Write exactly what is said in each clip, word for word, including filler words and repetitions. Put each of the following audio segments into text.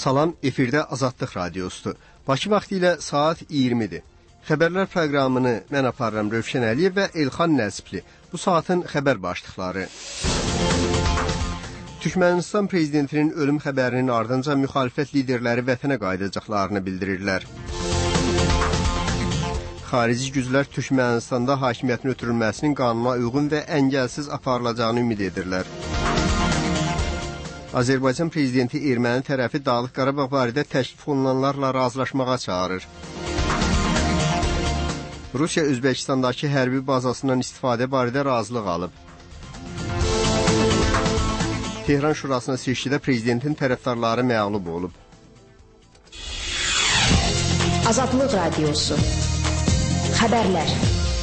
Salam, efirdə Azadlıq Radiosudur. Bakı vaxtı ilə saat iyirmidir. Xəbərlər proqramını mən aparıram Rövşən Əliyev və Elxan Nəzbli. Bu saatın xəbər başlıqları. Türkmənistan prezidentinin ölüm xəbərinin ardınca müxalifət liderləri vətənə qayıdacaqlarını bildirirlər. Xarici güclər Türkmənistanda hakimiyyətin ötürülməsinin qanuna uyğun və əngəlsiz aparılacağını ümid edirlər. Azərbaycan prezidenti erməni tərəfi Dağlıq Qarabağ barədə təklif olunanlarla razılaşmağa çağırır. Rusiya Özbəkistandakı hərbi bazasından istifadə barədə razılıq alıb. Tehran Şurasına seçkidə prezidentin tərəfdarları məğlub olub. Azadlıq Radiosu. Xəbərlər.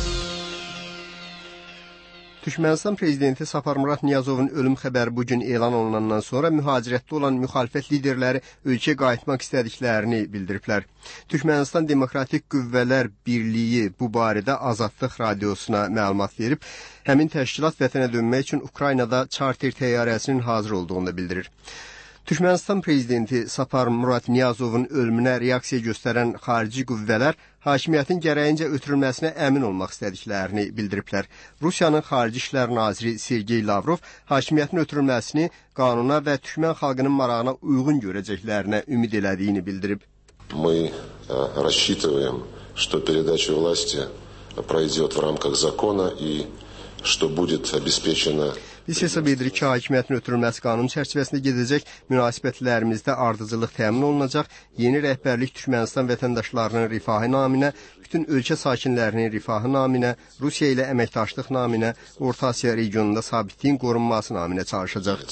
Türkmənistan prezidenti Saparmurat Niyazovun ölüm xəbəri bugün elan olunandan sonra mühacirətdə olan müxalifət liderləri ölkəyə qayıtmaq istədiklərini bildiriblər. Türkmənistan Demokratik Qüvvələr Birliyi bu barədə Azadlıq Radiosuna məlumat verib, həmin təşkilat vətənə dönmək üçün Ukraynada charter təyyarəsinin hazır olduğunu da bildirir. Türkmənistan prezidenti Saparmurat Niyazovun ölümünə reaksiya göstərən xarici qüvvələr hakimiyyətin gərəyincə ötürülməsinə əmin olmaq istədiklərini bildiriblər. Rusiyanın Xarici İşlər Naziri Sergey Lavrov hakimiyyətin ötürülməsini qanuna və Türkmən xalqının marağına uyğun görəcəklərinə ümid elədiyini bildirib. Мы рассчитываем, что передача власти пройдет в рамках закона и что будет обеспечено. Biz hesab edirik ki, hakimiyyətin ötürülməsi qanun çərçivəsində gedəcək, münasibətlərimizdə ardıcıllıq təmin olunacaq, yeni rəhbərlik Türkmənistan vətəndaşlarının rifahı naminə, bütün ölkə sakinlərinin rifahı naminə, Rusiya ilə əməkdaşlıq naminə, Orta Asiya regionunda sabitliyin qorunması naminə çalışacaq.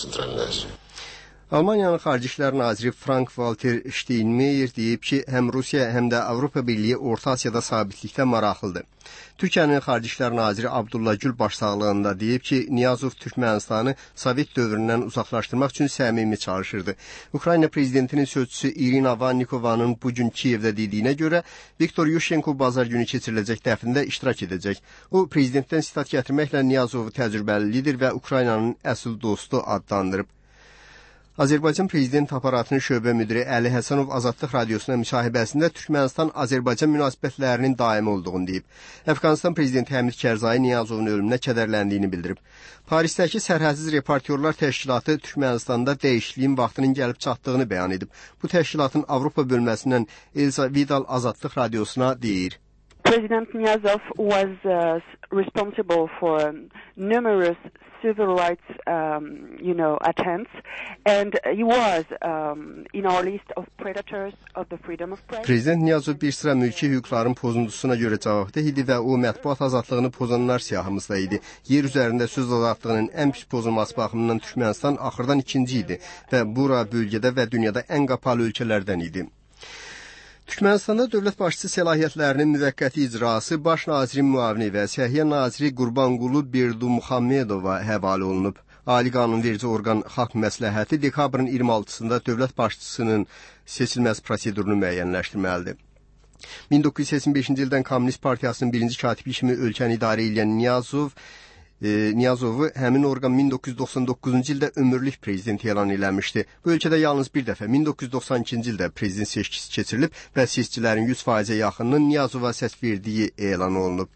Almaniyanın Xarici İşlər Naziri Frank-Walter Steinmeier deyib ki, həm Rusiya, həm də Avropa Birliyi Orta Asiyada sabitlikdə maraqlıdır. Türkiyənin Xarici İşlər Naziri Abdullah Gül başsağlığında deyib ki, Niyazov Türkmənistanı Sovet dövründən uzaqlaşdırmaq üçün səmimi çalışırdı. Ukrayna prezidentinin sözçüsü İrina Vannikovanın bugün Kiyevdə dediyinə görə, Viktor Yushchenko bazar günü keçiriləcək dəfnində iştirak edəcək. O, prezidentdən sitat gətirməklə Niyazovu təcrübəli lider və Ukraynanın əsl dostu adlandırıb. Azərbaycan Prezident Aparatının şöbə müdiri Əli Həsənov Azadlıq Radiosuna müsahibəsində Türkmənistan-Azərbaycan münasibətlərinin daimi olduğunu deyib. Əfqanistan Prezidenti Həmid Kərzai Niyazovun ölümünə kədərləndiyini bildirib. Parisdəki Sərhədsiz Reportyorlar Təşkilatı Türkmənistanda dəyişikliyin vaxtının gəlib çatdığını bəyan edib. Bu təşkilatın Avropa bölməsindən Elsa Vidal Azadlıq Radiosuna deyir. President Niyazov was uh, responsible for numerous civil rights, um, you know, attempts, and he was um, in our list of predators of the freedom of press. Prezident Niyazov bir sıra mülki hüquqların pozuntusuna görə cavabdeh idi və o mətbuat azadlığını pozanlar siyahımızda idi. Yer üzərində söz azadlığının ən pis pozulması baxımından Türkmənistan axırdan ikinci idi və bura bölgədə və dünyada ən qapalı ölkələrdən idi. Türkmənistanda dövlət başçısı səlahiyyətlərinin müvəqqəti icrası Baş nazirin müavini və Səhiyyə naziri Qurbanqulu Berdimuhammedova həvalə olunub. Ali qanunverici orqan Xalq Məsləhəti dekabrın iyirmi altısında dövlət başçısının seçilməsi prosedurunu müəyyənləşdirməlidir. min doqquz yüz səksən beşinci ildən Kommunist Partiyasının birinci katibi kimi ölkəni idarə edən Niyazov E, Niyazovu həmin orqan min doqquz yüz doxsan doqquzuncu ildə ömürlük prezident elan eləmişdi. Bu ölkədə yalnız bir dəfə min doqquz yüz doxsan ikinci ildə prezident seçkisi keçirilib və seçicilərin yüz faizə yaxınının Niyazova səs verdiyi elan olunub.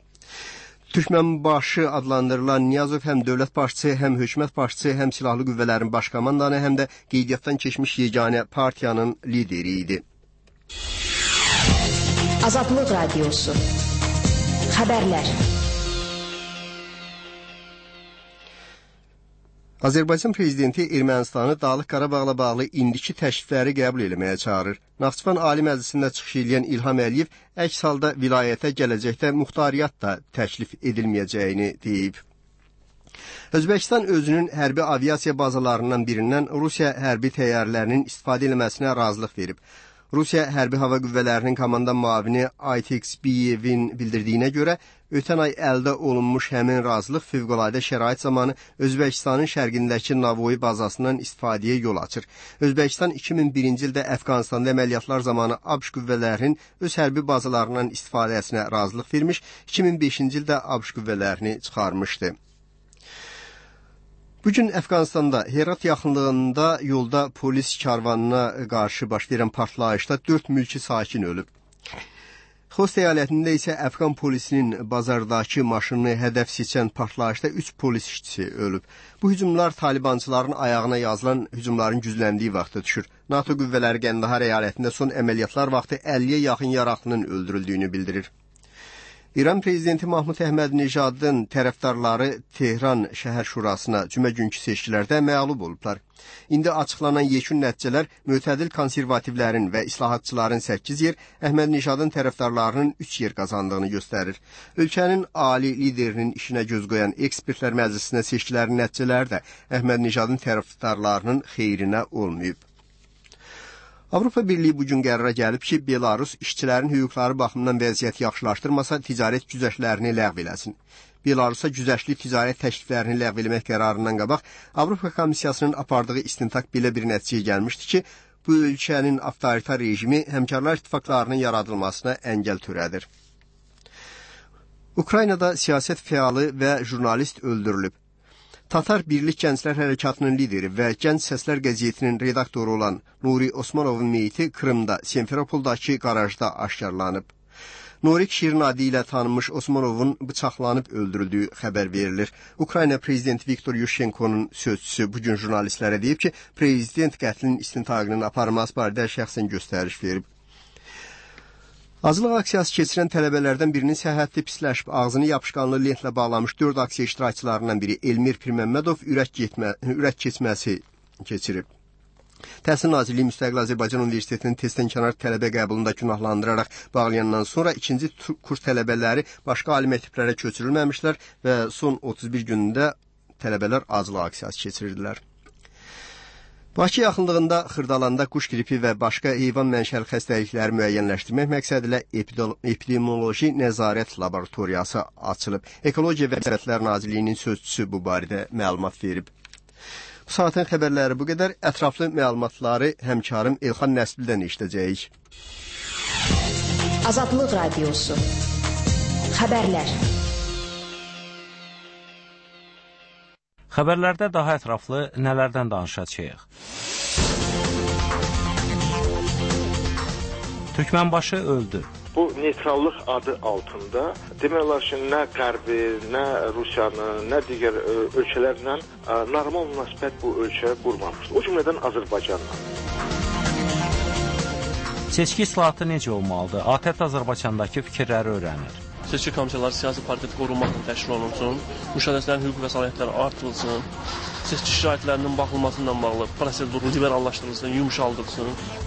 Türkmənbaşı adlandırılan Niyazov həm dövlət başçısı, həm hökumət başçısı, həm silahlı qüvvələrin baş komandanı, həm də qeydiyyatdan keçmiş yeganə partiyanın lideri idi. Azadlıq Radiosu. Xəbərlər. Azərbaycan prezidenti Ermənistanı Dağlıq Qarabağla bağlı indiki təklifləri qəbul etməyə çağırır. Naxçıvan Ali Məclisində çıxış edən İlham Əliyev əks halda vilayətə gələcəkdə muxtariyyat da təklif edilməyəcəyini deyib. Özbəkistan özünün hərbi aviasiya bazalarından birindən Rusiya hərbi təyyarələrinin istifadə edilməsinə razılıq verib. Rusiya Hərbi Hava Qüvvələrinin komandan müavini Ayteks Biyevin bildirdiyinə görə, ötən ay əldə olunmuş həmin razılıq fövqəladə şərait zamanı Özbəkistanın şərqindəki Navoy bazasından istifadəyə yol açır. Özbəkistan iki min birinci ildə Əfqanistanda əməliyyatlar zamanı ABŞ qüvvələrinin öz hərbi bazalarından istifadəsinə razılıq vermiş, iki min beşinci ildə ABŞ qüvvələrini çıxarmışdı. Bugün Əfqanistanda Herat yaxınlığında yolda polis karvanına qarşı baş verən partlayışda dörd mülki sakin ölüb. Xost əyalətində isə Əfqan polisinin bazardakı maşını hədəf seçən partlayışda üç polis işçisi ölüb. Bu hücumlar Talibançıların ayağına yazılan hücumların gücləndiyi vaxtda düşür. NATO qüvvələri Qəndahar əyalətində son əməliyyatlar vaxtı əlliyə yaxın yaralıının öldürüldüyünü bildirir. İran prezidenti Mahmud Əhmədinejadın tərəfdarları Tehran şəhər şurasına cümə günkü seçkilərdə məğlub olublar. İndi açıqlanan yekun nəticələr mütədil konservativlərin və islahatçıların səkkiz yer, Əhmədinejadın tərəfdarlarının üç yer qazandığını göstərir. Ölkənin ali liderinin işinə göz qoyan ekspertlər məclisinə seçkilərin nəticələri də Əhmədinejadın tərəfdarlarının xeyrinə olmayıb. Avropa Birliyi bugün qərara gəlib ki, Belarus işçilərin hüquqları baxımından vəziyyəti yaxşılaşdırmasa, ticarət güzəştlərini ləğv eləsin. Belarusa güzəştli ticarət təkliflərini ləğv eləmək qərarından qabaq, Avropa Komissiyasının apardığı istintaq belə bir nəticəyə gəlmişdi ki, bu ölkənin avtoritar rejimi həmkarlar ittifaqlarının yaradılmasına əngəl törədir. Ukraynada siyasət fəalı və jurnalist öldürülüb. Tatar Birlik Gənclər Hərəkatının lideri və Gənc Səslər qəzetinin redaktoru olan Nuri Osmanovun meyiti Krımda, Simferopoldakı qarajda aşkarlanıb. Norik Şirin adı ilə tanınmış Osmanovun bıçaqlanıb öldürüldüyü xəbər verilir. Ukrayna prezidenti Viktor Yushchenko'nun sözçüsü bugün jurnalistlərə deyib ki, prezident qətlinin istintaqının aparılması barədə şəxsən göstəriş verib. Azlıq aksiyası keçirən tələbələrdən birinin səhhəti pisləşib, ağzını yapışqanlı lentlə bağlamış dörd aksiya iştirakçılarından biri Elmir Pirməmmədov ürək, getmə, ürək keçməsi keçirib. Təhsil Nazirliyi Müstəqil Azərbaycan Universitetinin testdən kənar tələbə qəbulunda günahlandıraraq bağlayandan sonra ikinci kurs tələbələri başqa ali məktəblərə köçürülməmişlər və son otuz bir günündə tələbələr azlıq aksiyası keçirirdilər. Bakı yaxınlığında Xırdalanda quş qripi və başqa heyvan mənşəli xəstəlikləri müəyyənləşdirmək məqsədilə epidemioloji nəzarət laboratoriyası açılıb. Ekologiya və Sərvətlər Nazirliyinin sözçüsü bu barədə məlumat verib. Bu saatin xəbərləri bu qədər. Ətraflı məlumatları həmkarım Elxan Nəslidən eşidəcəyik. Azadlıq Radiosu. Xəbərlər. Xəbərlərdə daha ətraflı nələrdən danışacağıq? Türkmənbaşı öldü. Bu neytrallıq adı altında demək olar ki, nə Qərbi, nə Rusiyanı, nə digər ölkələrlə normal münasibət bu ölkə qurmamışdır. O cümlədən Azərbaycanla. Seçki islahatı necə olmalıdır? ATƏT Azərbaycandakı fikirləri öyrənir. Seçki komissiyaları siyasi partiyada qorunmaqla təşkil olunsun, müşahidəçilərin hüquq və səlahiyyətləri artırılsın, seçki şəraitlərinin baxılmasından bağlı proseduru liberallaşdırılsın, yumuşaldılsın.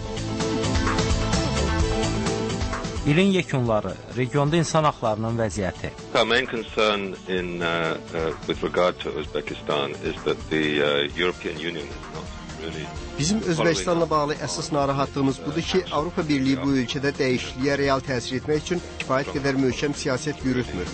İlin yekunları, regionda insan haqlarının vəziyyəti. Our main concern in uh, uh, with regard to Uzbekistan is that the uh, European Union is not really. Bizim Özbəkistanla bağlı əsas narahatlığımız budur ki, Avropa Birliyi bu ölkədə dəyişikliyə real təsir etmək üçün kifayət qədər möhkəm siyasət yürütmür.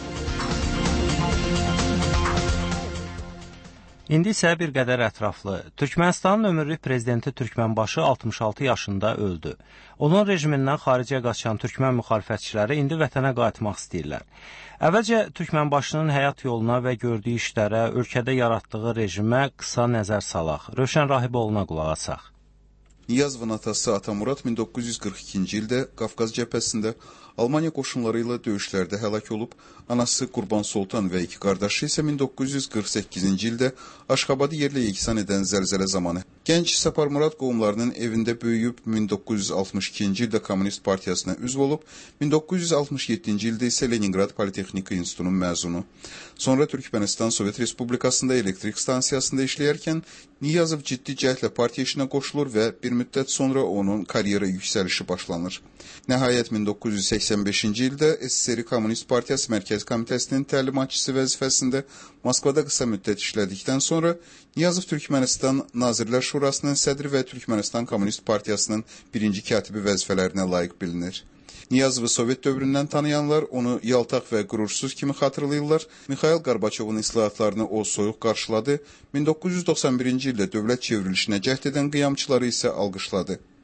İndi isə bir qədər ətraflı. Türkmənistanın ömürlük prezidenti Türkmənbaşı altmış altı yaşında öldü. Onun rejimindən xaricə qaçan türkmən müxalifətçiləri indi vətənə qayıtmaq istəyirlər. Əvvəlcə Türkmənbaşının həyat yoluna və gördüyü işlərə, ölkədə yaratdığı rejimə qısa nəzər salaq. Rövşən Rahiboğlu'na qulaq asaq. Niyazovun atası Atamurad min doqquz yüz qırx ikinci ildə Qafqaz cəbhəsində Almaniya qoşunları ilə döyüşlərdə həlak olub, anası Qurban Sultan və iki qardaşı isə min doqquz yüz qırx səkkizinci ildə Aşxabadı yerlə yeksan edən zəlzələ zamanı gənc Səparmurad qohumlarının evində böyüyüb, min doqquz yüz altmış ikinci ildə Kommunist Partiyasına üzv olub, min doqquz yüz altmış yeddinci ildə isə Leningrad Politexnika İnstitutunun məzunu. Sonra Türkmənistan Sovet Respublikasında elektrik stansiyasında işləyərkən Niyazov ciddi cəhdlə partiya işinə qoşulur və bir müddət sonra onun karyera yüksəlişi başlanır. Nəhayət min doqquz yüz səksən beşinci ildə SSR Kommunist Partiyası Mərkəzi Komitəsinin təlimatçısı vəzifəsində Moskvada qısa müddət işlədikdən sonra Niyazov Türkmənistan Nazirlər Şurasının sədri və Türkmənistan Kommunist Partiyasının birinci katibi vəzifələrinə layiq bilinir. Niyazovu Sovet dövründən tanıyanlar onu yaltaq və qurursuz kimi xatırlayırlar. Mikhail Qarbaçovun islahatlarını o soyuq qarşıladı. min doqquz yüz doxsan birinci ildə dövlət çevrilişinə cəhd edən qiyamçıları isə alqışladı.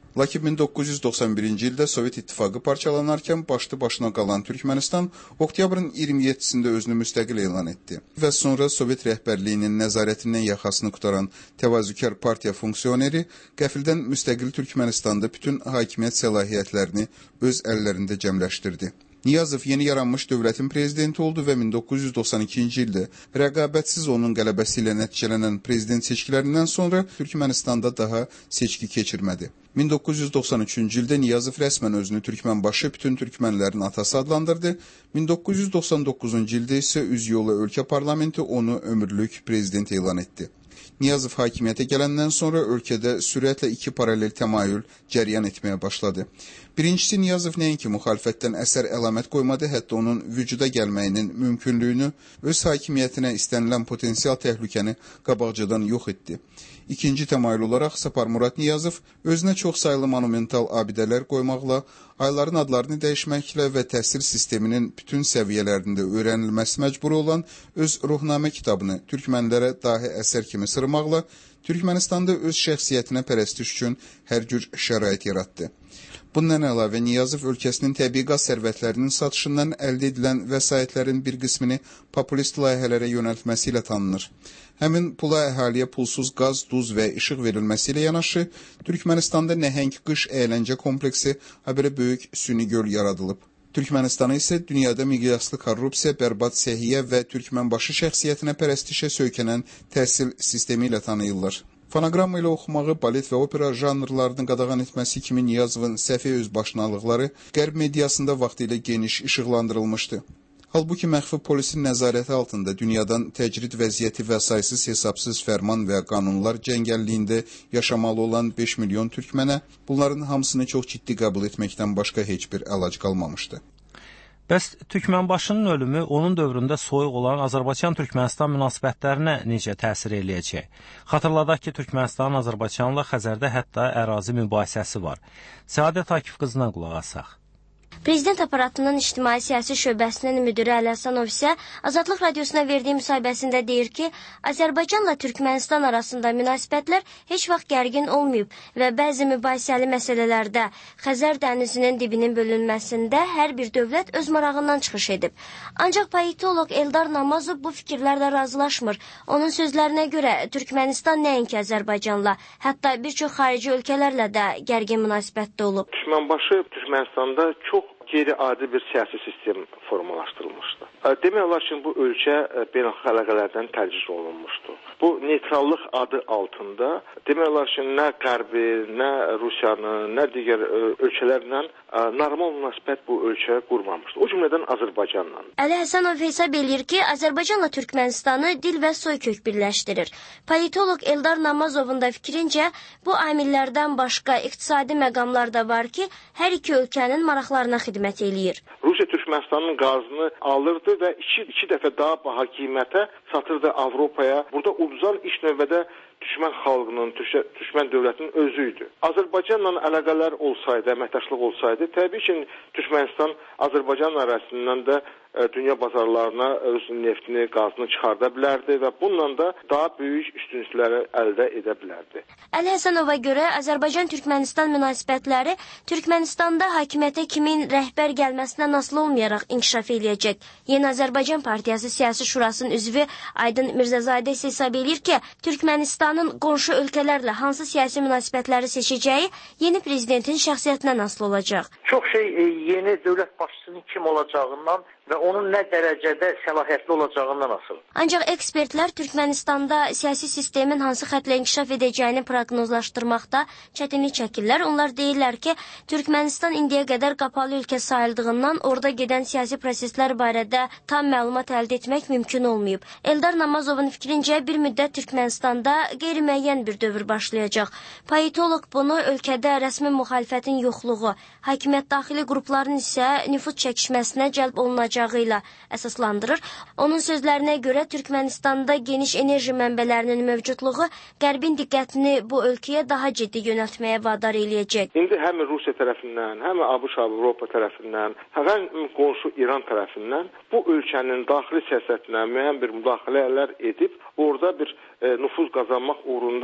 Lakin min doqquz yüz doxsan birinci ildə Sovet İttifaqı parçalanarkən başlı başına qalan Türkmənistan oktyabrın iyirmi yeddisində özünü müstəqil elan etdi və sonra Sovet rəhbərliyinin nəzarətindən yaxasını qutaran təvazükar partiya funksioneri qəfildən müstəqil Türkmənistanda bütün hakimiyyət səlahiyyətlərini öz əllərində cəmləşdirdi. Niyazov yeni yaranmış dövlətin prezidenti oldu və min doqquz yüz doxsan ikinci ildə rəqabətsiz onun qələbəsi ilə nəticələnən prezident seçkilərindən sonra Türkmənistanda daha seçki keçirmədi. min doqquz yüz doxsan üçüncü ildə Niyazov rəsmən özünü Türkmənbaşı bütün türkmənlərin atası adlandırdı. min doqquz yüz doxsan doqquzuncu ildə isə üzyola ölkə parlamenti onu ömürlük prezident elan etdi. Niyazov hakimiyyətə gələndən sonra ölkədə sürətlə iki paralel təmayül cəryan etməyə başladı. Birincisi, Niyazov nəinki müxalifətdən əsər əlamət qoymadı, hətta onun vücuda gəlməyinin mümkünlüyünü, öz hakimiyyətinə istənilən potensial təhlükəni qabaqcadan yox etdi. İkinci təmayül olaraq Sapar Murad Niyazov özünə çox sayılı monumental abidələr qoymaqla, ayların adlarını dəyişməklə və təhsil sisteminin bütün səviyyələrində öyrənilməsi məcburi olan öz ruhnamə kitabını türkmənlərə dahi əsər kimi sırmaqla Türkmənistanda öz şəxsiyyətinə pərəstiş üçün hər cür şərait yaratdı. Bundan əlavə Niyazov ölkəsinin təbii qaz sərvətlərinin satışından əldə edilən vəsaitlərin bir qismini populist layihələrə yönəltməsi ilə tanınır. Həmin pula əhaliyə pulsuz qaz, duz və işıq verilməsi ilə yanaşı, Türkmənistanda nəhəng qış əyləncə kompleksi, habelə böyük süni göl yaradılıb. Türkmənistanı isə dünyada miqyaslı korrupsiya, bərbad səhiyyə və Türkmənbaşı şəxsiyyətinə pərəstişə söykənən təhsil sistemi ilə tanıyırlar. Fonoqramma ilə oxumağı, balet və opera janrlarını qadağan etməsi kimi Niyazovun səhvi özbaşınalıqları qərb mediasında vaxtilə geniş işıqlandırılmışdı. Halbuki məxfi polisin nəzarəti altında dünyadan təcrid vəziyyəti və saysız hesabsız fərman və qanunlar cəngəlliyində yaşamalı olan beş milyon türkmənə bunların hamısını çox ciddi qəbul etməkdən başqa heç bir əlac qalmamışdı. Bəs Türkmənbaşının ölümü onun dövründə soyuq olan Azərbaycan-Türkmənistan münasibətlərinə necə təsir eləyəcək? Xatırladaq ki, Türkmənistanın Azərbaycanla Xəzərdə hətta ərazi mübahisəsi var. Səadət Akif qızına qulaq asaq. Prezident aparatının ictimai-siyasi şöbəsinin müdiri Əli Həsənov isə Azadlıq Radiosuna verdiyi müsahibəsində deyir ki, Azərbaycanla Türkmənistan arasında münasibətlər heç vaxt gərgin olmayıb və bəzi mübahisəli məsələlərdə Xəzər dənizinin dibinin bölünməsində hər bir dövlət öz marağından çıxış edib. Ancaq politolog Eldar Namazov bu fikirlərlə razılaşmır. Onun sözlərinə görə Türkmənistan nəinki Azərbaycanla, hətta bir çox xarici ölkələrlə də gərgin münasibətdə olub. Türkmənbaşı Türkmənistanda çox qeyri-adi bir siyasi sistem formalaşdırılmışdı. Demək olar ki, bu ölkə beynəlxalq əlaqələrdən təcrid olunmuşdu. Bu neytrallıq adı altında demək olar ki, nə Qərbi, nə Rusiyanı, nə digər ölkələrlə normal münasibət bu ölkə qurmamışdı. O cümlədən Azərbaycanla. Əli Həsənov hesab eləyir ki, Azərbaycanla Türkmənistanı dil və soykök birləşdirir. Politolog Eldar Namazovun da fikrincə, bu amillərdən başqa iqtisadi məqamlar da var ki, hər iki ölkənin maraqlarına xidmət eləyir. Rusiya Türkmənistanın qazını alırdı və iki, iki dəfə daha baha qiymətə satırdı Avropaya. Burada uduzan ilk növbədə düşmən xalqının, düşmən dövlətinin özü idi. Azərbaycanla əlaqələr olsaydı, əməkdaşlıq olsaydı, təbii ki, Türkmənistan Azərbaycan arasından da dünya bazarlarına öz neftini, qazını çıxarda bilərdi və bununla da daha böyük üstünlükləri əldə edə bilərdi. Əli Həsənova görə Azərbaycan-Türkmənistan münasibətləri Türkmənistanda hakimiyyətə kimin rəhbər gəlməsindən asılı olmayaraq inkişaf eləyəcək. Yeni Azərbaycan Partiyası Siyasi Şurasının üzvü Aydın Mirzəzadə isə hesab eləyir ki, Türkmənistanın qonşu ölkələrlə hansı siyasi münasibətləri seçəcəyi yeni prezidentin şəxsiyyətindən asılı olacaq. Çox şey yeni dövlət başçısının kim olacağından və onun nə dərəcədə səlahiyyətli olacağından asılı. Ancaq ekspertlər Türkmənistanda siyasi sistemin hansı xətlə inkişaf edəcəyini proqnozlaşdırmaqda çətinlik çəkirlər. Onlar deyirlər ki, Türkmənistan indiyə qədər qapalı ölkə sayıldığından orada gedən siyasi proseslər barədə tam məlumat əldə etmək mümkün olmayıb. Eldar Namazovun fikrincə bir müddət Türkmənistanda qeyri-müəyyən bir dövr başlayacaq. Politolog bunu ölkədə rəsmi müxalifətin yoxluğu, hakimiyyət daxili qrupların isə nüfuz çəkişməsinə cəlb olunacaq ilə əsaslandırır. Onun sözlərinə görə Türkmənistanda geniş enerji mənbələrinin mövcudluğu Qərbin diqqətini bu ölkəyə daha ciddi yönəltməyə vadar eləyəcək. İndi həm Rusiya tərəfindən, həm ABŞ, Avropa tərəfindən, həm qonşu İran tərəfindən bu ölkənin daxili siyasətinə müəyyən bir müdaxilələr edib, orada bir e, nüfuz qazanmaq uğrunda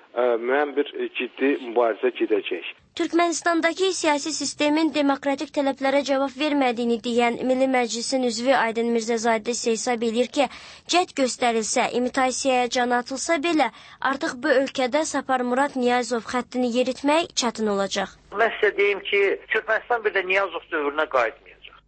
müəyyən bir ciddi mübarizə gedəcək. Türkmenistandakı siyasi sistemin demokratik tələblərə cavab vermədiyini deyən Milli Məclisin üzvü Aydın Mirzəzadə isə hesab edir ki, cəhd göstərilsə, imitasiyaya can atılsa belə, artıq bu ölkədə Sapar Murad Niyazov xəttini yeritmək çətin olacaq. Mən sizə deyim ki, Türkmenistan bir də Niyazov dövrünə qayıtmayacaq.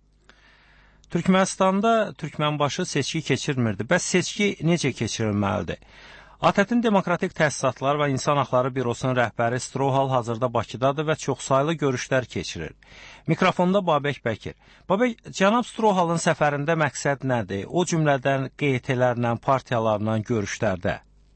Türkmenistanda Türkmenbaşı seçki keçirmirdi. Bəs seçki necə keçirilməlidir? A T Ə-tin Demokratik Təsisatlar və İnsan Haqları Bürosunun rəhbəri Strohal hazırda Bakıdadır və çoxsaylı görüşlər keçirir. Mikrofonda Babək Bəkir. Babək, cənab Strohalın səfərində məqsəd nədir? O cümlədən Q E T-lərlə, partiyalarla görüşlərdə.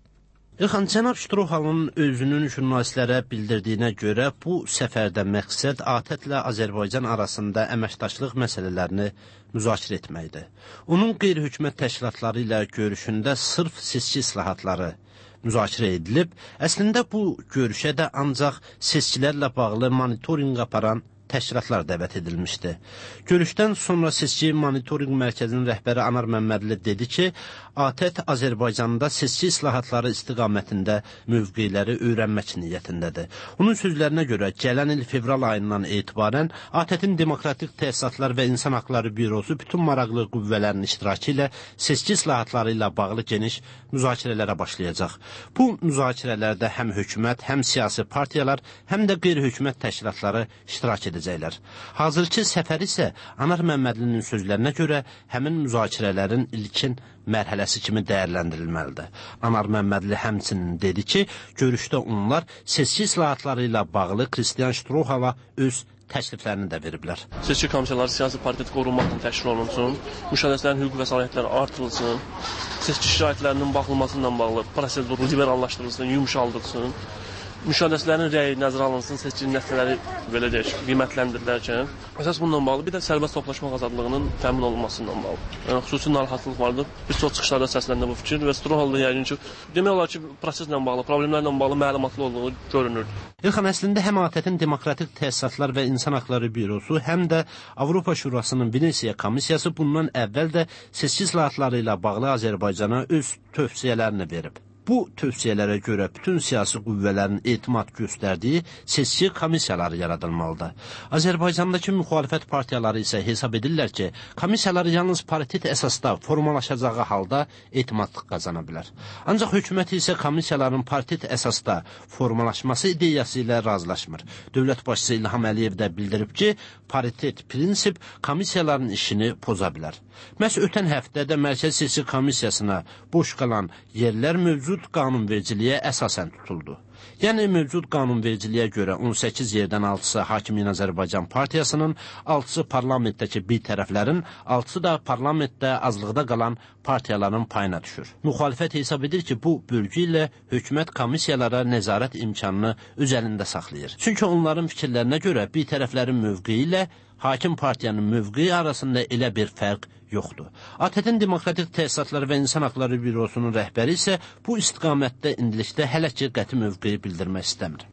İlxan, cənab Strohalın özünün jurnalistlərə bildirdiyinə görə bu səfərdə məqsəd A T Ə ilə Azərbaycan arasında əməkdaşlıq məsələlərini müzakirə etməkdir. Onun qeyri-hökumət təşkilatları ilə görüşündə sırf seçki islahatları müzakirə edilib. Əslində bu görüşə də ancaq seçkilərlə bağlı monitorinq aparan təşkilatlar dəvət edilmişdi. Görüşdən sonra seçki monitorinq mərkəzinin rəhbəri Anar Məmmədli dedi ki, A T Ə Azərbaycanda seçki islahatları istiqamətində mövqeləri öyrənmək niyyətindədir. Onun sözlərinə görə gələn il fevral ayından etibarən A T Ə-tin Demokratik Təsisatlar və İnsan Haqları Bürosu bütün maraqlı qüvvələrin iştirakı ilə seçki islahatları ilə bağlı geniş müzakirələrə başlayacaq. Bu müzakirələrdə həm hökumət, həm siyasi partiyalar, həm də qeyri-hökumət təşkilatları iştirak edəcəklər. Hazırki səfər isə Anar Məmmədlinin sözlərinə görə həmin müzakirələrin ilkin mərhələsi kimi dəyərləndirilməlidir. Anar Məmmədli həmçinin dedi ki, görüşdə onlar seçki islahatları ilə bağlı Kristian Strohala öz təkliflərini də veriblər. Seçki komissiyaları siyasi paritetik qorunmaqla təşkil olunsun, müşahidəçilərin hüquq və səlahiyyətləri artırılsın, seçki şəraitlərinin baxılmasından bağlı proseduru liberallaşdırılsın, yumşaldılsın, müşahidəçilərin rəyi nəzərə alınsın, seçkinin nəticələri belə deyək, qiymətləndirilərkən. Əsas bununla bağlı bir də sərbəst toplaşmaq azadlığının təmin olunmasından bağlı. Yəni, xüsusi narahatlıq vardır. Bir çox çıxışlarda səsləndə bu fikir və Strohalda yəqin ki, demək olar ki, proseslə bağlı, problemlərlə bağlı məlumatlı olduğu görünür. İlxan, əslində həm A T Ə-tin Demokratik Təsisatlar və İnsan Haqları Bürosu, həm də Avropa Şurasının Venesiya Komissiyası bundan əvvəl də seçki islahatları ilə bağlı Azərbaycana öz tövsiyələrini verib. Bu tövsiyələrə görə bütün siyasi qüvvələrin etimad göstərdiyi seçki komissiyaları yaradılmalıdır. Azərbaycandakı müxalifət partiyaları isə hesab edirlər ki, komissiyalar yalnız paritet əsasda formalaşacağı halda etimadlıq qazana bilər. Ancaq hökumət isə komissiyaların paritet əsasda formalaşması ideyası ilə razılaşmır. Dövlət başçısı İlham Əliyev də bildirib ki, paritet prinsip komissiyaların işini poza bilər. Məhz ötən həftədə Mərkəzi Seçki Komissiyasına boş qalan yerlər mövcud qanunvericiliyə əsasən tutuldu. Yəni, mövcud qanunvericiliyə görə on səkkiz yerdən altısı Hakimiyyət Azərbaycan Partiyasının, altısı parlamentdəki bir tərəflərin, altısı da parlamentdə azlıqda qalan partiyaların payına düşür. Müxalifət hesab edir ki, bu bölgü ilə hökumət komissiyalara nəzarət imkanını öz əlində saxlayır. Çünki onların fikirlərinə görə bir tərəflərin mövqeyi ilə hakim partiyanın mövqeyi arasında elə bir fərq yoxdur. A T Ə-tin Demokratik Təsisatları və İnsan Haqları Bürosunun rəhbəri isə bu istiqamətdə indilikdə hələ ki qəti mövqeyi bildirmək istəmir.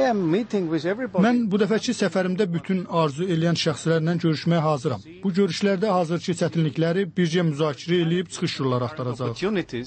Mən bu dəfəki səfərimdə bütün arzu eləyən şəxslərlə görüşməyə hazıram. Bu görüşlərdə hazırki çətinlikləri bircə müzakirə eləyib çıxış yolları axtaracağıq.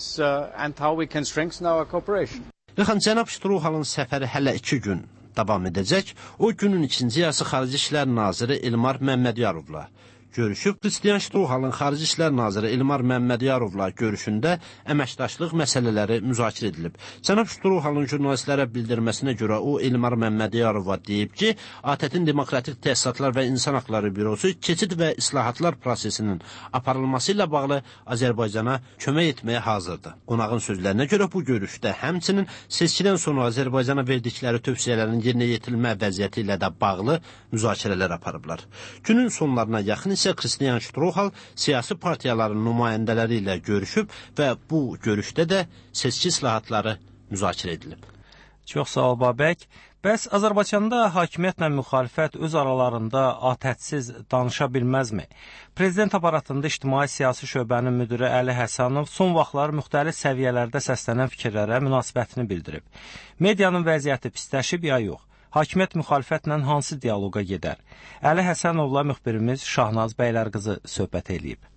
İlxan, cənab Strohalın səfəri hələ iki gün davam edəcək. O günün ikinci yarısı Xarici İşlər Naziri Elmar Məmmədiyarovla görüşüb. Kristian Strohalın Xarici İşlər Naziri Elmar Məmmədiyarovla görüşündə əməkdaşlıq məsələləri müzakirə edilib. Cənab Strohalın jurnalistlərə bildirməsinə görə o Elmar Məmmədiyarova deyib ki, A T Ə-tin Demokratik Təsisatlar və İnsan Haqları Bürosu keçid və islahatlar prosesinin aparılması ilə bağlı Azərbaycana kömək etməyə hazırdır. Qonağın sözlərinə görə bu görüşdə həmçinin seçkidən sonra Azərbaycana verdikləri tövsiyələrin yerinə yetirilmə vəziyyəti ilə də bağlı müzakirələr aparıblar. Günün sonlarına yaxın isə Kristian Strohal siyasi partiyaların nümayəndələri ilə görüşüb və bu görüşdə də seçki islahatları müzakirə edilib. Çox sağ ol, Babək. Bəs Azərbaycanda hakimiyyətlə müxalifət öz aralarında A T Ə-siz danışa bilməzmi? Prezident aparatında ictimai siyasi şöbənin müdiri Əli Həsənov son vaxtlar müxtəlif səviyyələrdə səslənən fikirlərə münasibətini bildirib. Medianın vəziyyəti pisləşib ya yox? Hakimiyyət müxalifətlə hansı dialoqa gedər? Əli Həsənovla müxbirimiz Şahnaz Bəylərqızı söhbət eləyib.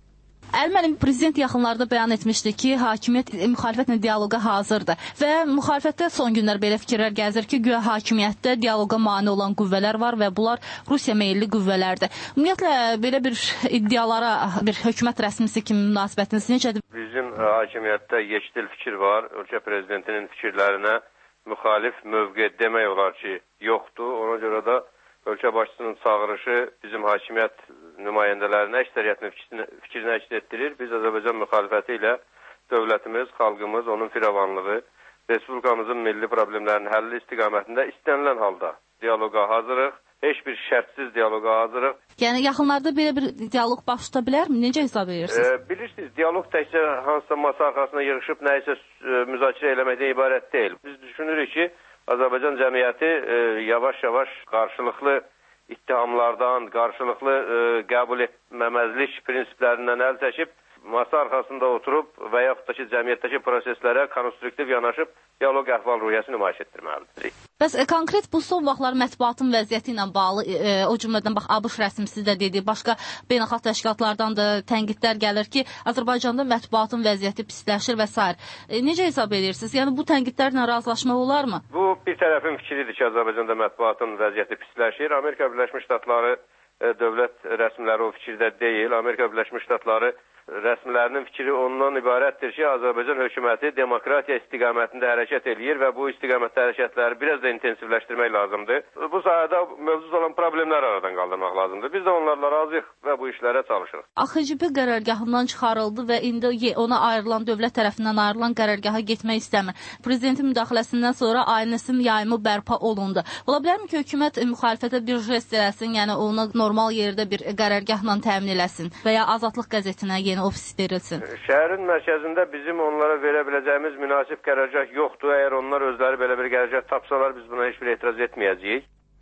Əli müəllim, prezident yaxınlarda bəyan etmişdi ki, hakimiyyət müxalifətlə dialoqa hazırdır və müxalifətdə son günlər belə fikirlər gəzir ki, güya hakimiyyətdə dialoqa mane olan qüvvələr var və bunlar Rusiya meyilli qüvvələrdir. Ümumiyyətlə, belə bir iddialara bir hökumət rəsmisi kimi münasibətiniz necədir? Bizim hakimiyyətdə yekdil fikir var. Ölkə prezidentinin fikirlərinə müxalif mövqe demək olar ki, yoxdur. Ona görə də ölkə başçısının çağırışı bizim hakimiyyət nümayəndələrinə əksəriyyətin fikrini əks etdirir. Biz Azərbaycan müxalifəti ilə dövlətimiz, xalqımız, onun firavanlığı, respublikamızın milli problemlərinin həlli istiqamətində istənilən halda dialoqa hazırıq. Heç bir şərtsiz dialoqa hazırıq. Yəni, yaxınlarda belə bir dialoq baş tuta bilərmi? Necə hesab edirsiniz? E, bilirsiniz, dialoq təkcə hansısa masa arxasına yığışıb nəyisə e, müzakirə eləməkdən ibarət deyil. Biz düşünürük ki, Azərbaycan cəmiyyəti e, yavaş-yavaş qarşılıqlı ittihamlardan, qarşılıqlı e, qəbul etməməzlik prinsiplərindən əl çəkib, masa arxasında oturub və yaxud da ki, cəmiyyətdəki proseslərə konstruktiv yanaşıb dialoq əhval-ruhiyyəsi nümayiş etdirməlidir. Bəs e, konkret bu son vaxtlar mətbuatın vəziyyəti ilə bağlı, e, o cümlədən bax, ABŞ rəsmisi də dedi, başqa beynəlxalq təşkilatlardan da tənqidlər gəlir ki, Azərbaycanda mətbuatın vəziyyəti pisləşir və s. E, necə hesab edirsiniz? Yəni, bu tənqidlərlə razılaşmaq olarmı? Bu, bir tərəfin fikridir ki, Azərbaycanda mətbuatın vəziyyəti pisləşir. Amerika Birləşmiş Ştatları e, dövlət rəsmiləri o fikirdə deyil. Amerika Birləşmiş Ştatları rəsmilərinin fikri ondan ibarətdir ki, Azərbaycan hökuməti demokratiya istiqamətində hərəkət eləyir və bu istiqamətdə hərəkətləri biraz da intensivləşdirmək lazımdır. Bu sayədə mövcud olan problemlər aradan qaldırmaq lazımdır. Biz də onlarla razıyıq və bu işlərə çalışırıq. A X C P qərargahından çıxarıldı və indi ona ayrılan, dövlət tərəfindən ayrılan qərargaha getmək istəmir. Prezidentin müdaxiləsindən sonra ayınəsim yayımı bərpa olundu. Ola bilərmi ki, hökumət müxalifətə bir jest eləsin, yəni ona normal yerdə bir qərargahla təmin eləsin və ya Azadlıq qəzetinə yeni ofis verilsin? Şəhərin mərkəzində bizim onlara verə biləcəyimiz münasib qərargah yoxdur. Əgər onlar özləri belə bir qərargah tapsalar, biz buna heç bir etiraz etməyəcəyik.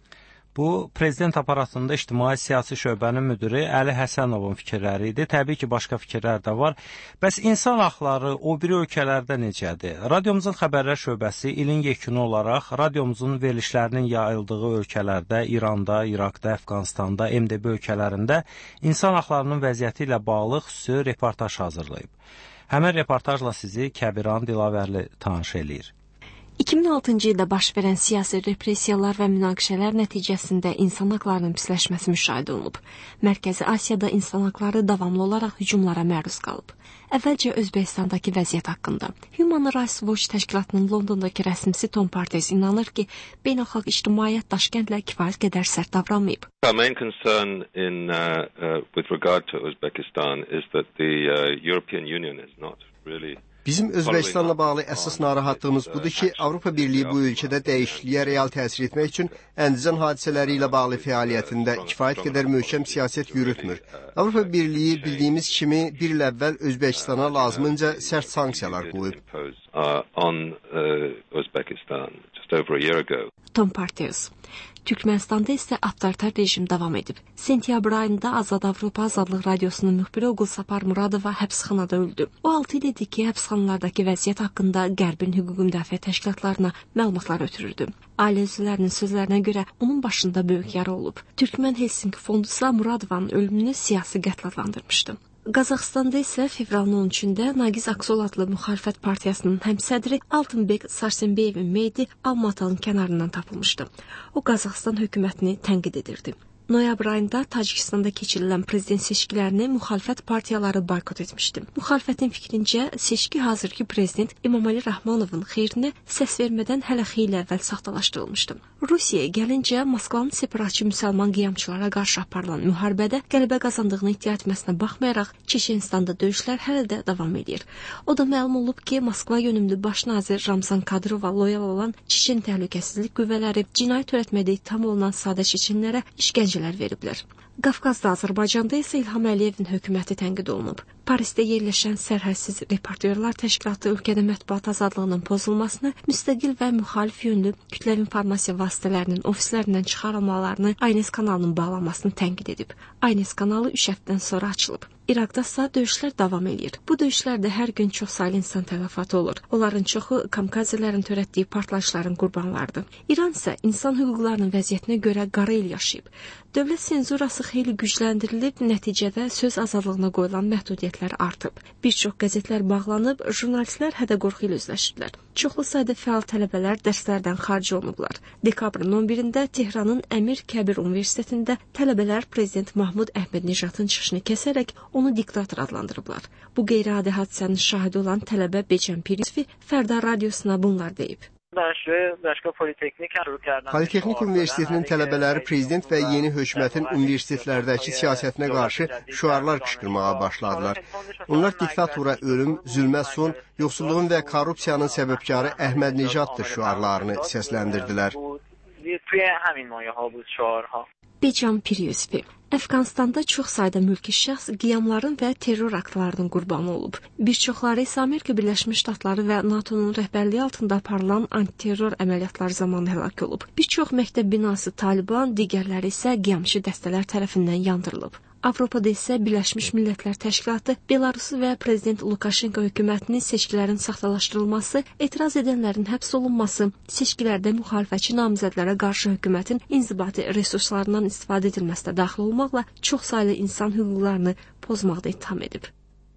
Bu, prezident aparatında ictimai siyasi şöbənin müdiri Əli Həsənovun fikirləri idi. Təbii ki, başqa fikirlər də var. Bəs insan haqları o biri ölkələrdə necədir? Radiomuzun xəbərlər şöbəsi ilin yekunu olaraq radiomuzun verilişlərinin yayıldığı ölkələrdə, İranda, İraqda, Əfqanistanda, M D B ölkələrində insan haqlarının vəziyyəti ilə bağlı xüsusi reportaj hazırlayıb. Həmin reportajla sizi Kəbiran Dilavərli tanış eləyir. iki min altıncı ildə baş verən siyasi repressiyalar və münaqişələr nəticəsində insan haqlarının pisləşməsi müşahidə olunub. Mərkəzi Asiyada insan haqları davamlı olaraq hücumlara məruz qalıb. Əvvəlcə Özbəkistandakı vəziyyət haqqında. Human Rights Watch təşkilatının Londondakı rəsmisi Tom Partes inanır ki, beynəlxalq ictimaiyyət Daşkəndlə kifayət qədər sərt davranmayıb. Our main concern in uh, uh, with regard to Uzbekistan is that the uh, European Union is not really Bizim Özbəkistanla bağlı əsas narahatlığımız budur ki, Avropa Birliyi bu ölkədə dəyişikliyə real təsir etmək üçün Əndizan hadisələri ilə bağlı fəaliyyətində kifayət qədər möhkəm siyasət yürütmür. Avropa Birliyi bildiyimiz kimi bir il əvvəl Özbəkistana lazımınca sərt sanksiyalar qoyub. Tom Partes. Türkmenistanda isə avtoritar rejim davam edib. Sentyabr ayında Azad Avropa Azadlıq Radiosunun müxbiri Gülsapar Muradova həbsxanada öldü. O altı il idi ki, həbsxanalardakı vəziyyət haqqında Qərbin hüquq müdafiə təşkilatlarına məlumatlar ötürürdü. Ailə üzvlərinin sözlərinə görə onun başında böyük yara olub. Türkmen Helsinki fondu isə Muradovanın ölümünü siyasi qətl adlandırmışdı. Qazaxstanda isə fevralın on üçündə Nagiz Aksol adlı müxalifət partiyasının həmsədri Altınbek Sarsenbeyevin meyidi Almatının kənarından tapılmışdı. O, Qazaxstan hökumətini tənqid edirdi. Noyabr ayında Tacikistanda keçirilən prezident seçkilərini müxalifət partiyaları boykot etmişdi. Müxalifətin fikrincə, seçki hazırki prezident İmamali Rahmanovun xeyrinə səs vermədən hələ xeyli əvvəl saxtalaşdırılmışdı. Rusiyaya gəlincə, Moskvanın separatçı müsəlman qiyamçılara qarşı aparılan müharibədə qələbə qazandığını iddia etməsinə baxmayaraq, Çeçenistanda döyüşlər hələ də davam edir. O da məlum olub ki, Moskva yönümlü baş nazir Ramzan Kadyrova loyal olan Çeçen təhlükəsizlik qüvvələri cinayət törətmədə ittiham olunan sadə çeçenlərə işgəncə veriblər. Qafqazda, Azərbaycanda isə İlham Əliyevin hökuməti tənqid olunub. Parisdə yerləşən Sərhədsiz Reportyorlar Təşkilatı ölkədə mətbuat azadlığının pozulmasını, müstəqil və müxalif yönlü kütləvi informasiya vasitələrinin ofislərindən çıxarılmalarını, Aynes kanalının bağlanmasını tənqid edib. Aynes kanalı üç həftədən sonra açılıb. İraqdasa döyüşlər davam edir. Bu döyüşlərdə hər gün çox saylı insan tələfatı olur. Onların çoxu kamikazələrin törətdiyi partlayışların qurbanlarıdır. İran isə insan hüquqlarının vəziyyətinə görə qara il yaşayıb. Dövlət senzurası xeyli gücləndirilib, nəticədə söz azadlığına qoyulan məhdudiyyətlər cinayətlər artıb. Bir çox qəzetlər bağlanıb, jurnalistlər hədə-qorxu ilə üzləşiblər. Çoxlu sayda fəal tələbələr dərslərdən xaric olunublar. Dekabrın on birində Tehranın Əmir Kəbir Universitetində tələbələr prezident Mahmud Əhmədnejadın çıxışını kəsərək onu diktator adlandırıblar. Bu qeyri-adi hadisənin şahidi olan tələbə Beçən Pirisvi Fərda radiosuna bunlar deyib. Politexnik Universitetinin tələbələri prezident və yeni hökumətin universitetlərdəki siyasətinə qarşı şüarlar qışqırmağa başladılar. Onlar diktatora ölüm, zülmə son, yoxsulluğun və korrupsiyanın səbəbkarı Əhmədnejaddır şüarlarını səsləndirdilər. Beçən Pirisvi Əfqanistanda çox sayda mülki şəxs qiyamların və terror aktlarının qurbanı olub. Bir çoxları isə Amerika Birləşmiş Ştatları və NATO'nun rəhbərliyi altında aparılan antiterror əməliyyatları zamanı həlak olub. Bir çox məktəb binası Taliban, digərləri isə qiyamçı dəstələr tərəfindən yandırılıb. Avropada isə Birləşmiş Millətlər Təşkilatı Belarusu və prezident Lukashenko hökumətinin seçkilərin saxtalaşdırılması, etiraz edənlərin həbs olunması, seçkilərdə müxalifətçi namizədlərə qarşı hökumətin inzibati resurslarından istifadə edilməsi də daxil olmaqla çox saylı insan hüquqlarını pozmaqda ittiham edib.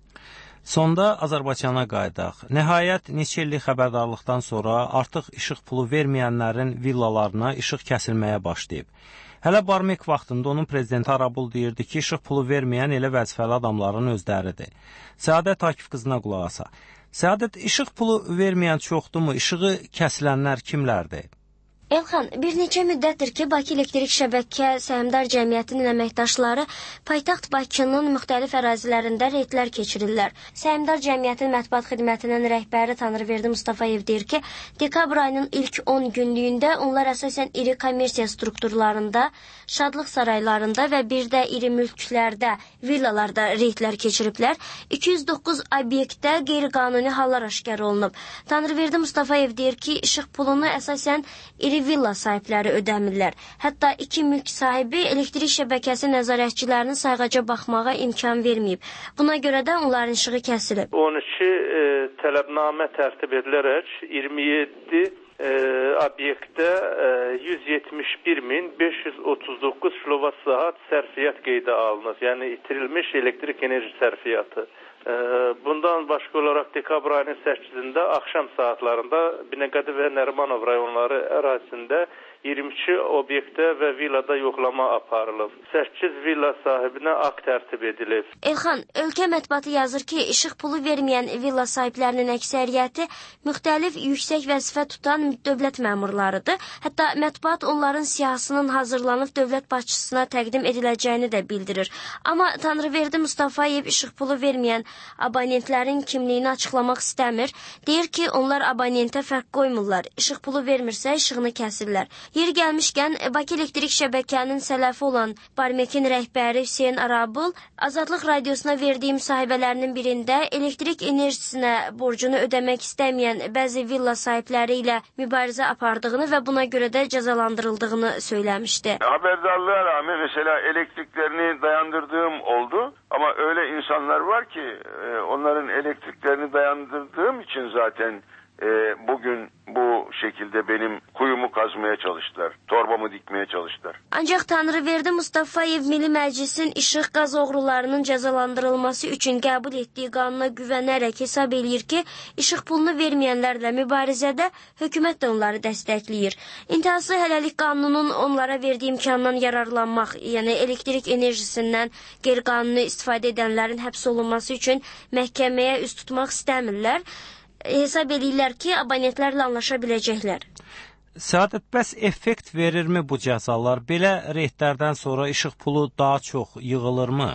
Sonda Azərbaycana qayıdaq. Nəhayət, neçə illik xəbərdarlıqdan sonra artıq işıq pulu verməyənlərin villalarına işıq kəsilməyə başlayıb. Hələ Barmek vaxtında onun prezidenti Arabul deyirdi ki, işıq pulu verməyən elə vəzifəli adamların özləridir. Səadət Akif qızına qulaq asa. Səadət, işıq pulu verməyən çoxdurmu? İşığı kəsilənlər kimlərdir? Elxan, bir neçə müddətdir ki, Bakı Elektrik Şəbəkə Səhmdar Cəmiyyətinin əməkdaşları paytaxt Bakının müxtəlif ərazilərində reydlər keçirirlər. Səhmdar Cəmiyyətin mətbuat xidmətinin rəhbəri Tanrıverdi Mustafayev deyir ki, dekabr ayının ilk on günlüyündə onlar əsasən iri kommersiya strukturlarında, şadlıq saraylarında və bir də iri mülklərdə, villalarda reydlər keçiriblər. iki yüz doqquz obyektdə qeyri-qanuni hallar aşkar olunub. Tanrıverdi Mustafayev deyir ki, işıq pulunu əsasən iri villa sahibləri ödəmirlər. Hətta iki mülk sahibi elektrik şəbəkəsi nəzarətçilərinin sayğaca baxmağa imkan verməyib. Buna görə də onların işığı kəsilib. on iki e, tələbnamə tərtib edilərək iyirmi yeddi e, obyektdə e, yüz yetmiş bir min beş yüz otuz doqquz kilovat saat sərfiyyat qeydə alınır. Yəni itirilmiş elektrik enerji sərfiyyatı. E, bundan başqa olaraq dekabr ayının səkkizində axşam saatlarında Binəqədi və Nərimanov rayonları ərazisində iyirmi iki obyektdə və villada yoxlama aparılıb. səkkiz villa sahibinə akt tərtib edilib. Elxan, ölkə mətbuatı yazır ki, işıq pulu verməyən villa sahiblərinin əksəriyyəti müxtəlif yüksək vəzifə tutan dövlət məmurlarıdır. Hətta mətbuat onların siyahısının hazırlanıb dövlət başçısına təqdim ediləcəyini də bildirir. Amma Tanrıverdi Mustafayev işıq pulu verməyən abonentlərin kimliyini açıqlamaq istəmir. Deyir ki, onlar abonentə fərq qoymurlar. İşıq pulu vermirsə işığını kəsirlər. Yeri gəlmişkən, Bakı Elektrik Şəbəkənin sələfi olan Barmekin rəhbəri Hüseyn Arabul, Azadlıq radiosuna verdiyi müsahibələrinin birində elektrik enerjisinə borcunu ödəmək istəməyən bəzi villa sahibləri ilə mübarizə apardığını və buna görə də cəzalandırıldığını söyləmişdi. Haberdarlığa rağmen mesela elektriklerini dayandırdığım oldu ama öyle insanlar var ki onların elektriklerini dayandırdığım için zaten E, bugün bu şekilde benim kuyumu kazmaya çalıştılar. Torbamı dikmeye çalıştılar. Ancaq Tanrıverdi Mustafayev Milli Məclisin işıq qaz oğrularının cəzalandırılması üçün qəbul etdiyi qanuna güvənərək hesab eləyir ki, işıq pulunu verməyənlərlə mübarizədə hökumət də onları dəstəkləyir. İntihası hələlik qanunun onlara verdiyi imkandan yararlanmaq, yəni elektrik enerjisindən qeyri-qanuni istifadə edənlərin həbs olunması üçün məhkəməyə üst tutmaq istəmirlər. Hesab edirlər ki, abonentlərlə anlaşa biləcəklər. Səadət, bəs effekt verirmi bu cəzalar? Belə reydlərdən sonra işıq pulu daha çox yığılırmı?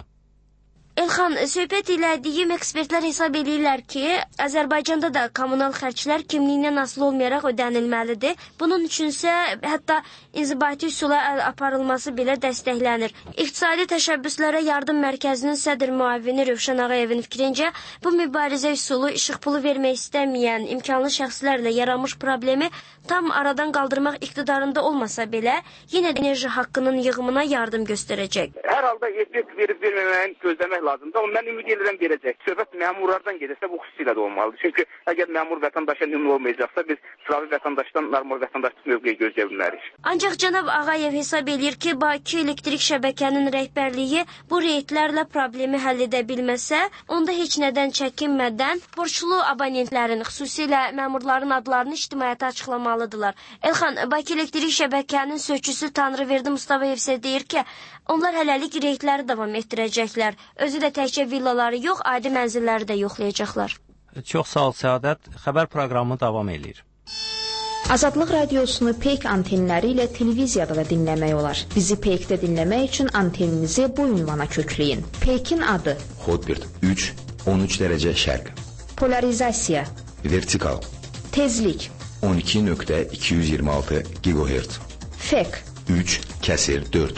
Elxan, söhbət elədiyim ekspertlər hesab edirlər ki, Azərbaycanda da kommunal xərclər kimliyindən asılı olmayaraq ödənilməlidir. Bunun üçünsə hətta inzibati üsula aparılması belə dəstəklənir. İqtisadi təşəbbüslərə yardım mərkəzinin sədr müavini Rövşən Ağayevin fikrincə, bu mübarizə üsulu işıq pulu vermək istəməyən imkanlı şəxslərlə yaranmış problemi tam aradan qaldırmaq iqtidarında olmasa belə, yenə də enerji haqqının yığımına yardım göstərəcək. Hər Hər halda effekt verib verməməyini gözləmək lazımdır. Amma mən ümid edirəm verəcək. Söhbət məmurlardan gedirsə bu xüsusilə də olmalıdır. Çünki əgər məmur vətəndaşa nümunə olmayacaqsa biz sıravi vətəndaşdan normal vətəndaşlıq mövqeyi gözləyə bilmərik. Ancaq cənab Ağayev hesab edir ki, Bakı elektrik şəbəkənin rəhbərliyi bu reydlərlə problemi həll edə bilməsə, onda heç nədən çəkinmədən borçlu abonentlərin, xüsusilə məmurların adlarını ictimaiyyətə açıqlamalıdırlar. Elxan, Bakı elektrik şəbəkənin sözçüsü Tanrıverdi Mustafayev isə deyir ki, onlar hələlik reydləri davam etdirəcəklər. Özü də təkcə villaları yox, adi mənzilləri də yoxlayacaqlar. Çox sağ ol, Səadət. Xəbər proqramı davam edir. Azadlıq radiosunu Peyk antenləri ilə televiziyada da dinləmək olar. Bizi Peykdə dinləmək üçün anteninizi bu ünvana kökləyin. Peykin adı: Hotbird üç on üç dərəcə şərq. Polarizasiya: Vertikal. Tezlik: on iki nöqtə iki yüz iyirmi altı gigahertz. Fek: üç kəsir dörd.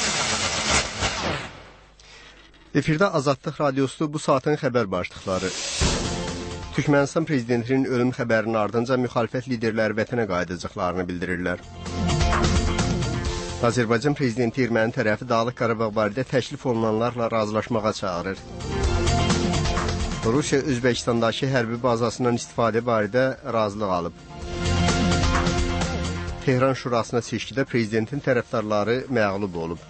Efirdə Azadlıq radiosu bu saatın xəbər başlıqları. Türkmənistan prezidentinin ölüm xəbərinin ardınca müxalifət liderləri vətənə qayıdacaqlarını bildirirlər. Azərbaycan prezidenti erməni tərəfi Dağlıq Qarabağ barədə təklif olunanlarla razılaşmağa çağırır. Rusiya Özbəkistandakı hərbi bazasından istifadə barədə razılıq alıb. Tehran Şurasına seçkidə prezidentin tərəfdarları məğlub olub.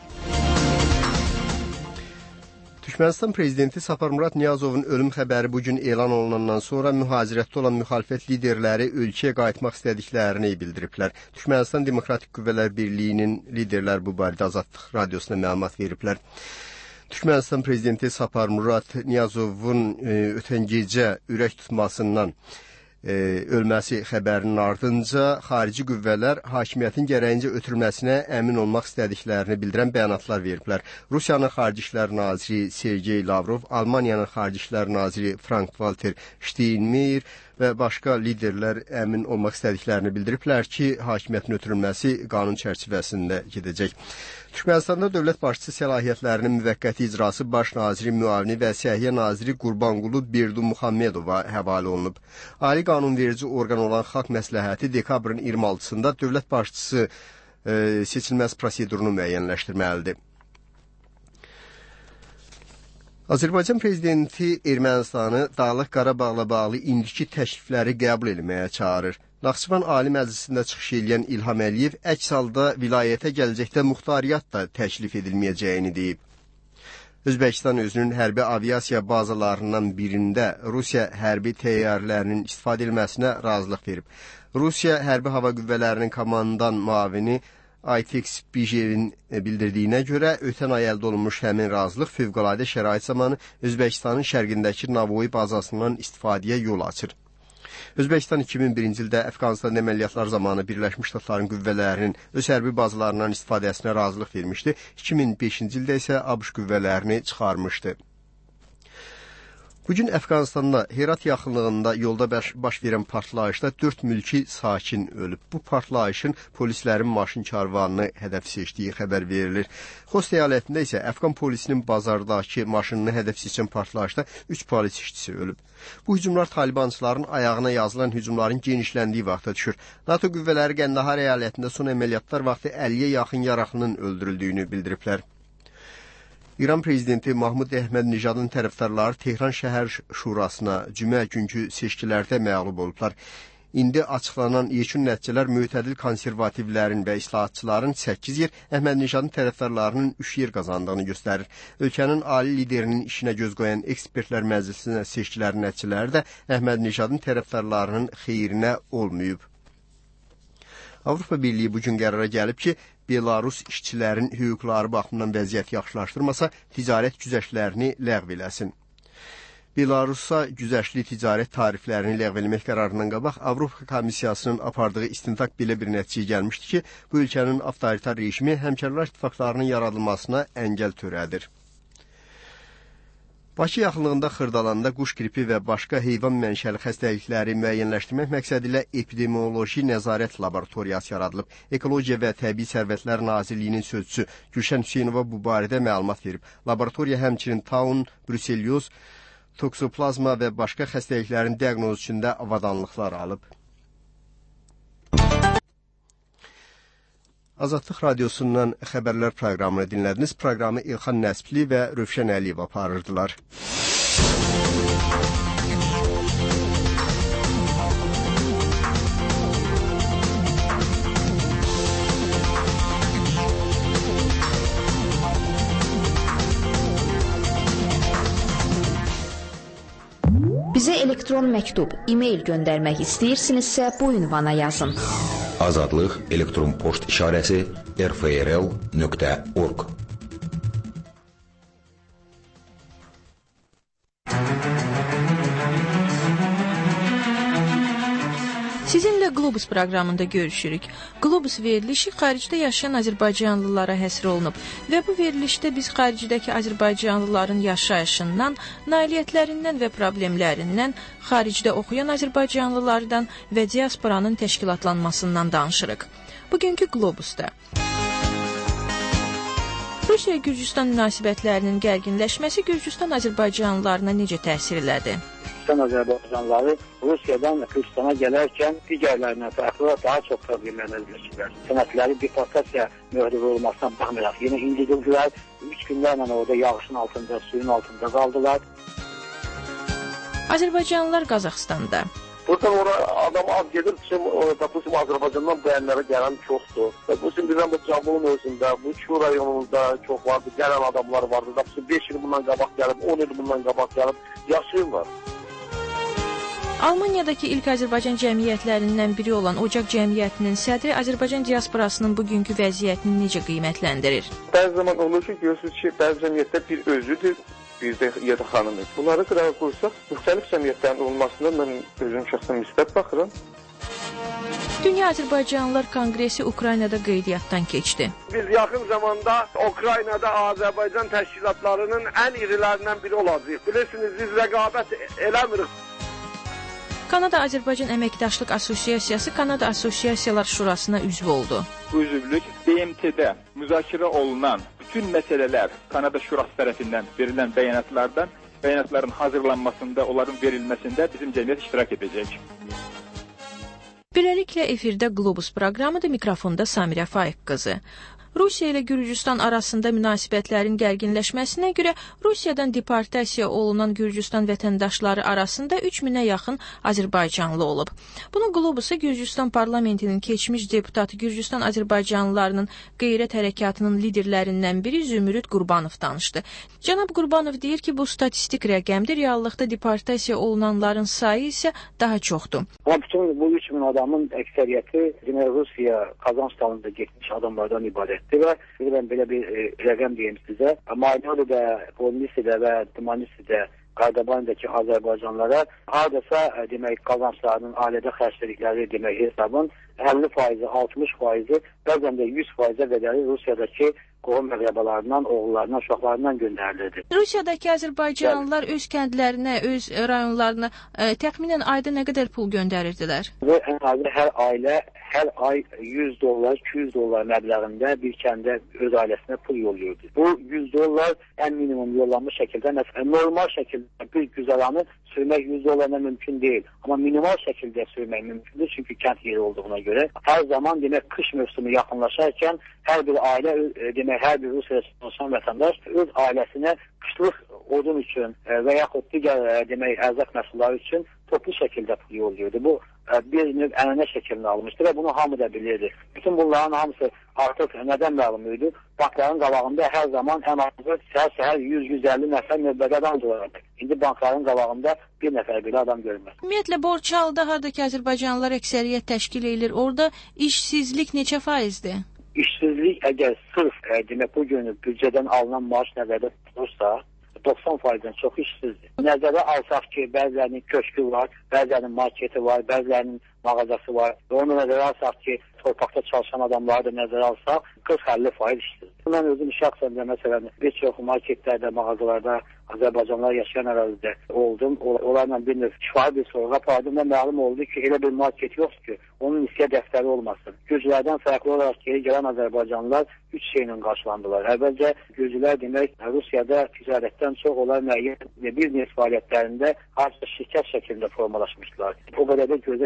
Türkmənistan prezidenti Saparmurat Niyazovun ölüm xəbəri bugün elan olunandan sonra mühacirətdə olan müxalifət liderləri ölkəyə qayıtmaq istədiklərini bildiriblər. Türkmənistan Demokratik Qüvvələr Birliyinin liderləri bu barədə Azadlıq radiosuna məlumat veriblər. Türkmənistan prezidenti Saparmurat Niyazovun e, ötən gecə ürək tutmasından e, ölməsi xəbərinin ardınca xarici qüvvələr hakimiyyətin gərəyincə ötürülməsinə əmin olmaq istədiklərini bildirən bəyanatlar veriblər. Rusiyanın Xarici İşlər Naziri Sergey Lavrov, Almaniyanın Xarici İşlər Naziri Frank-Walter Steinmeier və başqa liderlər əmin olmaq istədiklərini bildiriblər ki, hakimiyyətin ötürülməsi qanun çərçivəsində gedəcək. Türkmənistanda dövlət başçısı səlahiyyətlərinin müvəqqəti icrası baş naziri müavini və səhiyyə naziri Qurbanqulu Berdu Muhammedova həvalə olunub. Ali qanunverici orqan olan Xalq Məsləhəti dekabrın iyirmi altısında dövlət başçısı e, seçilməz prosedurunu müəyyənləşdirməlidir. Azərbaycan prezidenti Ermənistanı Dağlıq Qarabağla bağlı indiki təklifləri qəbul etməyə çağırır. Naxçıvan Ali Məclisində çıxış edən İlham Əliyev əks halda vilayətə gələcəkdə muxtariyyat da təklif edilməyəcəyini deyib. Özbəkistan özünün hərbi aviasiya bazalarından birində Rusiya hərbi təyyarələrinin istifadə edilməsinə razılıq verib. Rusiya hərbi hava qüvvələrinin komandan müavini Aytex Bijevin bildirdiyinə görə ötən ay əldə olunmuş həmin razılıq fövqəladə şərait zamanı Özbəkistanın şərqindəki Navoy bazasından istifadəyə yol açır. Özbəkistan iki min birinci ildə Əfqanistan əməliyyatlar zamanı Birləşmiş Ştatların qüvvələrinin öz hərbi bazalarından istifadəsinə razılıq vermişdi. iki min beşinci ildə isə ABŞ qüvvələrini çıxarmışdı. Bugün Əfqanistanda Herat yaxınlığında yolda baş, baş verən partlayışda dörd mülki sakin ölüb. Bu partlayışın polislərin maşın karvanını hədəf seçdiyi xəbər verilir. Xost əyalətində isə Əfqan polisinin bazardakı maşınını hədəf seçən partlayışda üç polis işçisi ölüb. Bu hücumlar Talibançıların ayağına yazılan hücumların genişləndiyi vaxta düşür. NATO qüvvələri Qəndahar əyalətində son əməliyyatlar vaxtı əlliyə yaxın yaraqlının öldürüldüyünü bildiriblər. İran prezidenti Mahmud Əhməd-Nijadın tərəfdarları Tehran şəhər şurasına cümə günkü seçkilərdə məğlub olublar. İndi açıqlanan yekun nəticələr mütədil konservativlərin və islahatçıların səkkiz yer, Əhməd-Nijadın tərəfdarlarının üç yer qazandığını göstərir. Ölkənin ali liderinin işinə göz qoyan ekspertlər məclisinə seçkilərin nəticələri də Əhməd-Nijadın tərəfdarlarının xeyrinə olmayıb. Avropa Birliyi bugün qərara gəlib ki, Belarus işçilərin hüquqları baxımından vəziyyət yaxşılaşdırmasa, ticarət güzəştlərini ləğv eləsin. Belarusa güzəştli ticarət tariflərini ləğv eləmək qərarından qabaq Avropa Komissiyasının apardığı istintaq belə bir nəticəyə gəlmişdi ki, bu ölkənin avtoritar rejimi həmkarlar ittifaqlarının yaradılmasına əngəl törədir. Bakı yaxınlığında Xırdalanda quş qripi və başqa heyvan mənşəli xəstəlikləri müəyyənləşdirmək məqsədi ilə epidemioloji nəzarət laboratoriyası yaradılıb. Ekologiya və Təbii Sərvətlər Nazirliyinin sözçüsü Gülşən Hüseynova bu barədə məlumat verib. Laboratoriya həmçinin taun, bruselyoz, toksoplazma və başqa xəstəliklərin diaqnozu üçün də avadanlıqlar alıb. Azadlıq Radiosundan xəbərlər proqramını dinlədiniz. Proqramı İlxan Nəsbli və Rövşən Əliyev aparırdılar. Bizə elektron məktub, e-mail göndərmək istəyirsinizsə bu ünvana yazın. Azadlıq elektron poçt işarəsi r f r l nöqtə org. Sizinlə Globus proqramında görüşürük. Globus verilişi xaricdə yaşayan Azərbaycanlılara həsr olunub və bu verilişdə biz xaricdəki Azərbaycanlıların yaşayışından, nailiyyətlərindən və problemlərindən, xaricdə oxuyan Azərbaycanlılardan və diasporanın təşkilatlanmasından danışırıq. Bugünkü Globusda Rusiya-Gürcüstan münasibətlərinin gərginləşməsi Gürcüstan Azərbaycanlılarına necə təsir elədi? Gürcüstan Azərbaycanlıları Rusiyadan Gürcüstana gələrkən digərlərindən fərqli daha çox problemlərlə üzləşirlər. Sənədləri deportasiya möhürü olmasına baxmayaraq yeni individlər üç günlərlə orada yağışın altında, suyun altında qaldılar. Azərbaycanlılar Qazaxstanda. Buradan ora adam az gedir, bu Azərbaycandan bəyənlərə gələn çoxdur. Bu birdən bu Cambulun özündə, bu Çu rayonunda çox vardı, gələn adamlar vardı. beş il bundan qabaq gəlib, on il bundan qabaq gəlib, yaşayırlar. Almaniyadakı ilk Azərbaycan cəmiyyətlərindən biri olan Ocaq Cəmiyyətinin sədri Azərbaycan diasporasının bugünkü vəziyyətini necə qiymətləndirir? Bəzi zaman olur ki, görürsünüz ki, bəzi cəmiyyətdə bir özüdür, bir də ya da xanımdır. Bunları qırağa qoysaq, müxtəlif cəmiyyətlərin olmasında mən özüm şəxsən müsbət baxıram. Dünya Azərbaycanlılar Konqresi Ukraynada qeydiyyatdan keçdi. Biz yaxın zamanda Ukraynada Azərbaycan təşkilatlarının ən irilərindən biri olacaq. Bilirsiniz, biz rəqabət eləmirik. Kanada-Azərbaycan Əməkdaşlıq Assosiasiyası Kanada Assosiasiyalar Şurasına üzv oldu. Bu üzvlük B M T-də müzakirə olunan bütün məsələlər Kanada Şurası tərəfindən verilən bəyanatlardan, bəyanatların hazırlanmasında, onların verilməsində bizim cəmiyyət iştirak edəcək. Beləliklə efirdə Globus proqramıdır, mikrofonda Samirə Faiq qızı. Rusiya ilə Gürcüstan arasında münasibətlərin gərginləşməsinə görə Rusiyadan deportasiya olunan Gürcüstan vətəndaşları arasında üç minə yaxın Azərbaycanlı olub. Bunu Globusa Gürcüstan parlamentinin keçmiş deputatı Gürcüstan Azərbaycanlılarının qeyrət hərəkatının liderlərindən biri Zümrüd Qurbanov danışdı. Cənab Qurbanov deyir ki, bu statistik rəqəmdir, reallıqda deportasiya olunanların sayı isə daha çoxdur. Bütün bu üç min adamın əksəriyyəti Rusiya, Qazaxstanında getmiş adamlardan ibarət. Və bilirəm, belə bir e, rəqəm deyim sizə. Maynolidə, Polnisidə və Tımanisidə, Qardabanidəki Azərbaycanlara hardasa e, demək, qazanclarının ailədə xərclikləri demək, hesabın əlli faizi, altmış faizi, bəzən də yüz faizə qədəri Rusiyadakı qohum məqrəbalarından, oğullarından, uşaqlarından göndərilirdi. Rusiyadakı Azərbaycanlılar öz kəndlərinə, öz rayonlarına e, təxminən ayda nə qədər pul göndərirdilər? Və ən azı hər ailə hər ay yüz dollar, iki yüz dollar məbləğində bir kəndə öz ailəsinə pul yolluyordu. Bu yüz dollar ən minimum yollanmış şəkildə, normal şəkildə bir güzəranı sürmək yüz dollarla mümkün deyil. Amma minimal şəkildə sürmək mümkündür, çünki kənd yeri olduğuna görə. Hər zaman demək qış mövsümü yaxınlaşarkən hər bir ailə, demək hər bir Rusiyada çalışan vətəndaş öz ailəsinə qışlıq odun üçün və yaxud digər demək ərzaq məhsulları üçün toplu şəkildə pul yolluyordu. Bu bir növ ənənə şəklini almışdı və bunu hamı da bilirdi. Bütün bunların hamısı artıq nədən məlum idi? Bankların qabağında hər zaman ən azı səhər-səhər yüz yüz əlli nəfər növbədə adam durardı. İndi bankların qabağında bir nəfər belə adam görünmez. Ümumiyyətlə, borc halda hardakı Azərbaycanlılar əksəriyyət təşkil edilir. Orada işsizlik neçə faizdir? İşsizlik əgər sırf e, demək bu günü büdcədən alınan maaş nəzərdə tutulursa, doxsan faizdən çox işsizdir. Nəzərə alsaq ki, bəzilərinin köşkü var, bəzilərinin marketi var, bəzilərinin mağazası var. Və onu nəzərə alsaq ki, torpaqda çalışan adamları da nəzərə alsaq, qırx əlli faiz işsizdir. Mən özüm şəxsən də məsələn bir çox marketlərdə, mağazalarda Azərbaycanlılar yaşayan ərazidə oldum. Onlarla bir növ şifahi bir sorğu apardım və məlum oldu ki, elə bir market yoxdur ki, onun nisyə dəftəri olmasın. Gürcülərdən fərqli olaraq geri gələn Azərbaycanlılar üç şeylə qarşılandılar. Əvvəlcə Gürcülər demək Rusiyada ticarətdən çox onlar müəyyən bir növ fəaliyyətlərində artıq şirkət şəklində formalaşmışdılar. O qədər də gözə görünmür.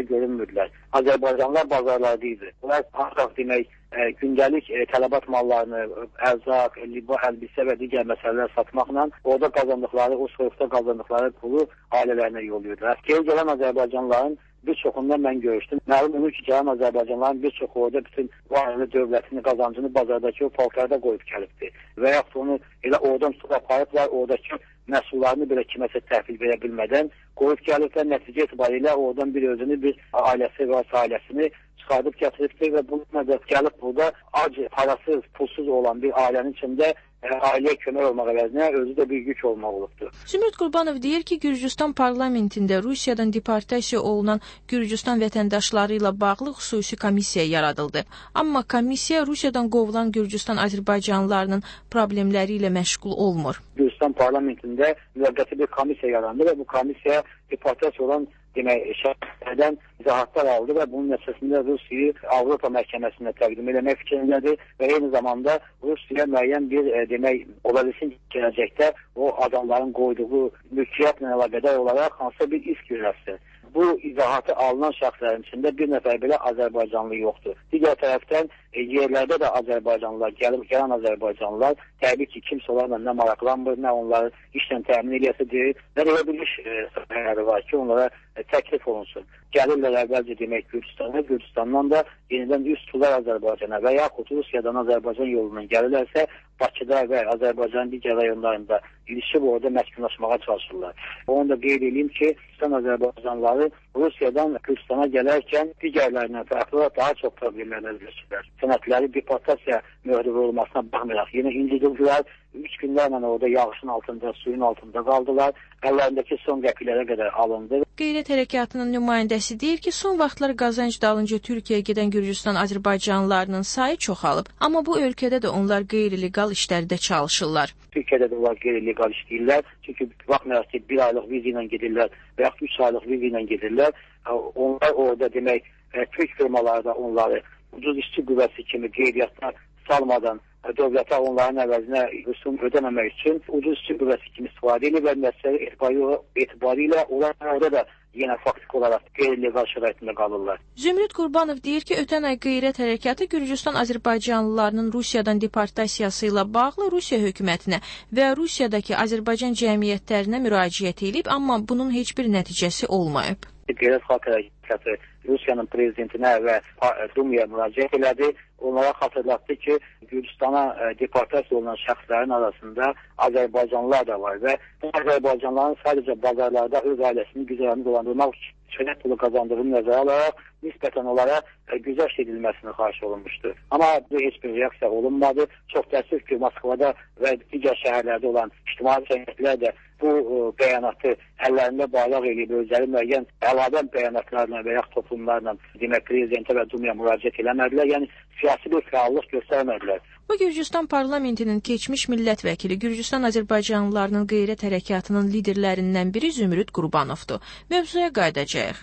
qoyurdular. Azərbaycanlılar bazarlarda idi. Bunlar ancaq demək, e, gündəlik e, tələbat mallarını, ərzaq, liba, əlbisə və digər məsələlər satmaqla orada qazandıqları, o soyuqda qazandıqları pulu ailələrinə yolluyordular. Geri gələn Azərbaycanlıların bir çoxundan mən görüşdüm. Məlum olur ki, gələn Azərbaycanlıların bir çoxu orada bütün varlı dövlətini, qazancını bazardakı o paltarda qoyub gəlibdir. Və yaxud onu elə oradan tutup aparıblar, oradakı məhsullarını belə kiməsə təhvil verə bilmədən qoyub gəliblər. Nəticə itibarilə oradan bir özünü, bir ailəsi və ailəsini çıxardıb gətiribdir və bununla da gəlib burada ac, parasız, pulsuz olan bir ailənin içində ailəyə kömək olmaq əvəzinə özü də bir yük olmaq olubdur. Zümrüd Qurbanov deyir ki, Gürcüstan parlamentində Rusiyadan deportasiya olunan Gürcüstan vətəndaşları ilə bağlı xüsusi komissiya yaradıldı. Amma komissiya Rusiyadan qovulan Gürcüstan Azərbaycanlılarının problemləri ilə məşğul olmur. Gürcüstan parlamentində müvəqqəti bir komissiya yarandı və bu komissiya deportasiya olan demək, şəhərlərdən izahatlar aldı və bunun nəticəsində Rusiyayı Avropa məhkəməsinə təqdim eləmək fikrindədir və eyni zamanda Rusiya müəyyən bir e, demək, ola bilsin gələcəkdə o adamların qoyduğu mülkiyyətlə əlaqədar olaraq hansısa bir iş görərsə. Bu izahatı alınan şəxslərin içində bir nəfər belə Azərbaycanlı yoxdur. Digər tərəfdən e, yerlərdə də Azərbaycanlılar, gəlib gələn Azərbaycanlılar təbii ki, kimsə onlarla nə maraqlanmır, nə onları işlə təmin edəsidir, nə də bir iş e, sahələri var ki, onlara e, təklif olunsun. Gəlirlər əvvəlcə demək Gürcüstana, Gürcüstandan da yenidən üst tuturlar Azərbaycana və yaxud Rusiyadan Azərbaycan yolundan gəlirlərsə Bakıda və Azərbaycanın digər rayonlarında ilişib orada məskunlaşmağa çalışırlar. Onu da qeyd edeyim ki, Gürcüstan Azərbaycanlıları Rusiyadan Gürcüstana gələrkən digərlərindən fərqli daha çox problemlərlə üzləşirlər. Sənədləri deportasiya möhrü olmasına baxmayaraq yenə incidildilər. Üç günlərlə orada yağışın altında, suyun altında qaldılar. Əllərindəki son qəpilərə qədər alındı. Qeyrət hərəkatının nümayəndəsi deyir ki, son vaxtlar qazanc dalınca Türkiyəyə gedən Gürcüstan Azərbaycanlılarının sayı çoxalıb. Amma bu ölkədə də onlar qeyri-legal işlərdə çalışırlar. Türkiyədə də onlar qeyri-legal işləyirlər. Çünki baxmayaraq ki, bir aylıq viza ilə gedirlər və yaxud üç aylıq viza ilə gedirlər. Onlar orada demək, Türk firmaları da onları ucuz işçi qüvvəsi kimi qeydiyyatlar salmadan dövlətə onların əvəzinə rüsum ödəməmək üçün ucuz işçi qüvvəsi kimi istifadə edir və məsələ etibarilə onlar orada da yenə faktik olaraq qeyri-legal şəraitində qalırlar. Zümrüd Qurbanov deyir ki, ötən ay qeyrət hərəkatı Gürcüstan Azərbaycanlılarının Rusiyadan deportasiyası ilə bağlı Rusiya hökumətinə və Rusiyadakı Azərbaycan cəmiyyətlərinə müraciət edib, amma bunun heç bir nəticəsi olmayıb. Qeyrət xalq hərəkatı Rusiyanın prezidentinə və Dumaya müraciət elədi. Onlara xatırlatdı ki, Gürcüstana deportasiya olunan şəxslərin arasında Azərbaycanlılar da var və bu Azərbaycanlıların sadəcə bazarlarda öz ailəsini güzəranı dolandırmaq üçün şərət pulu qazandığını nəzərə alaraq nisbətən onlara güzəşt edilməsini xahiş olunmuşdu. Amma bu heç bir reaksiya olunmadı. Çox təəssüf ki, Moskvada və digər şəhərlərdə olan ictimai cəmiyyətlər də bu bəyanatı əllərində bağlaq edib özləri müəyyən əlavə bəyanatlarla və yaxud toplumlarla demək prezidentə və Dumaya müraciət eləmədilər. Yəni siyasi bir fəallıq göstərmədilər. Bu Gürcüstan parlamentinin keçmiş millət vəkili Gürcüstan Azərbaycanlılarının qeyrət hərəkatının liderlərindən biri Zümrüd Qurbanovdur. Mövzuya qayıdacağıq.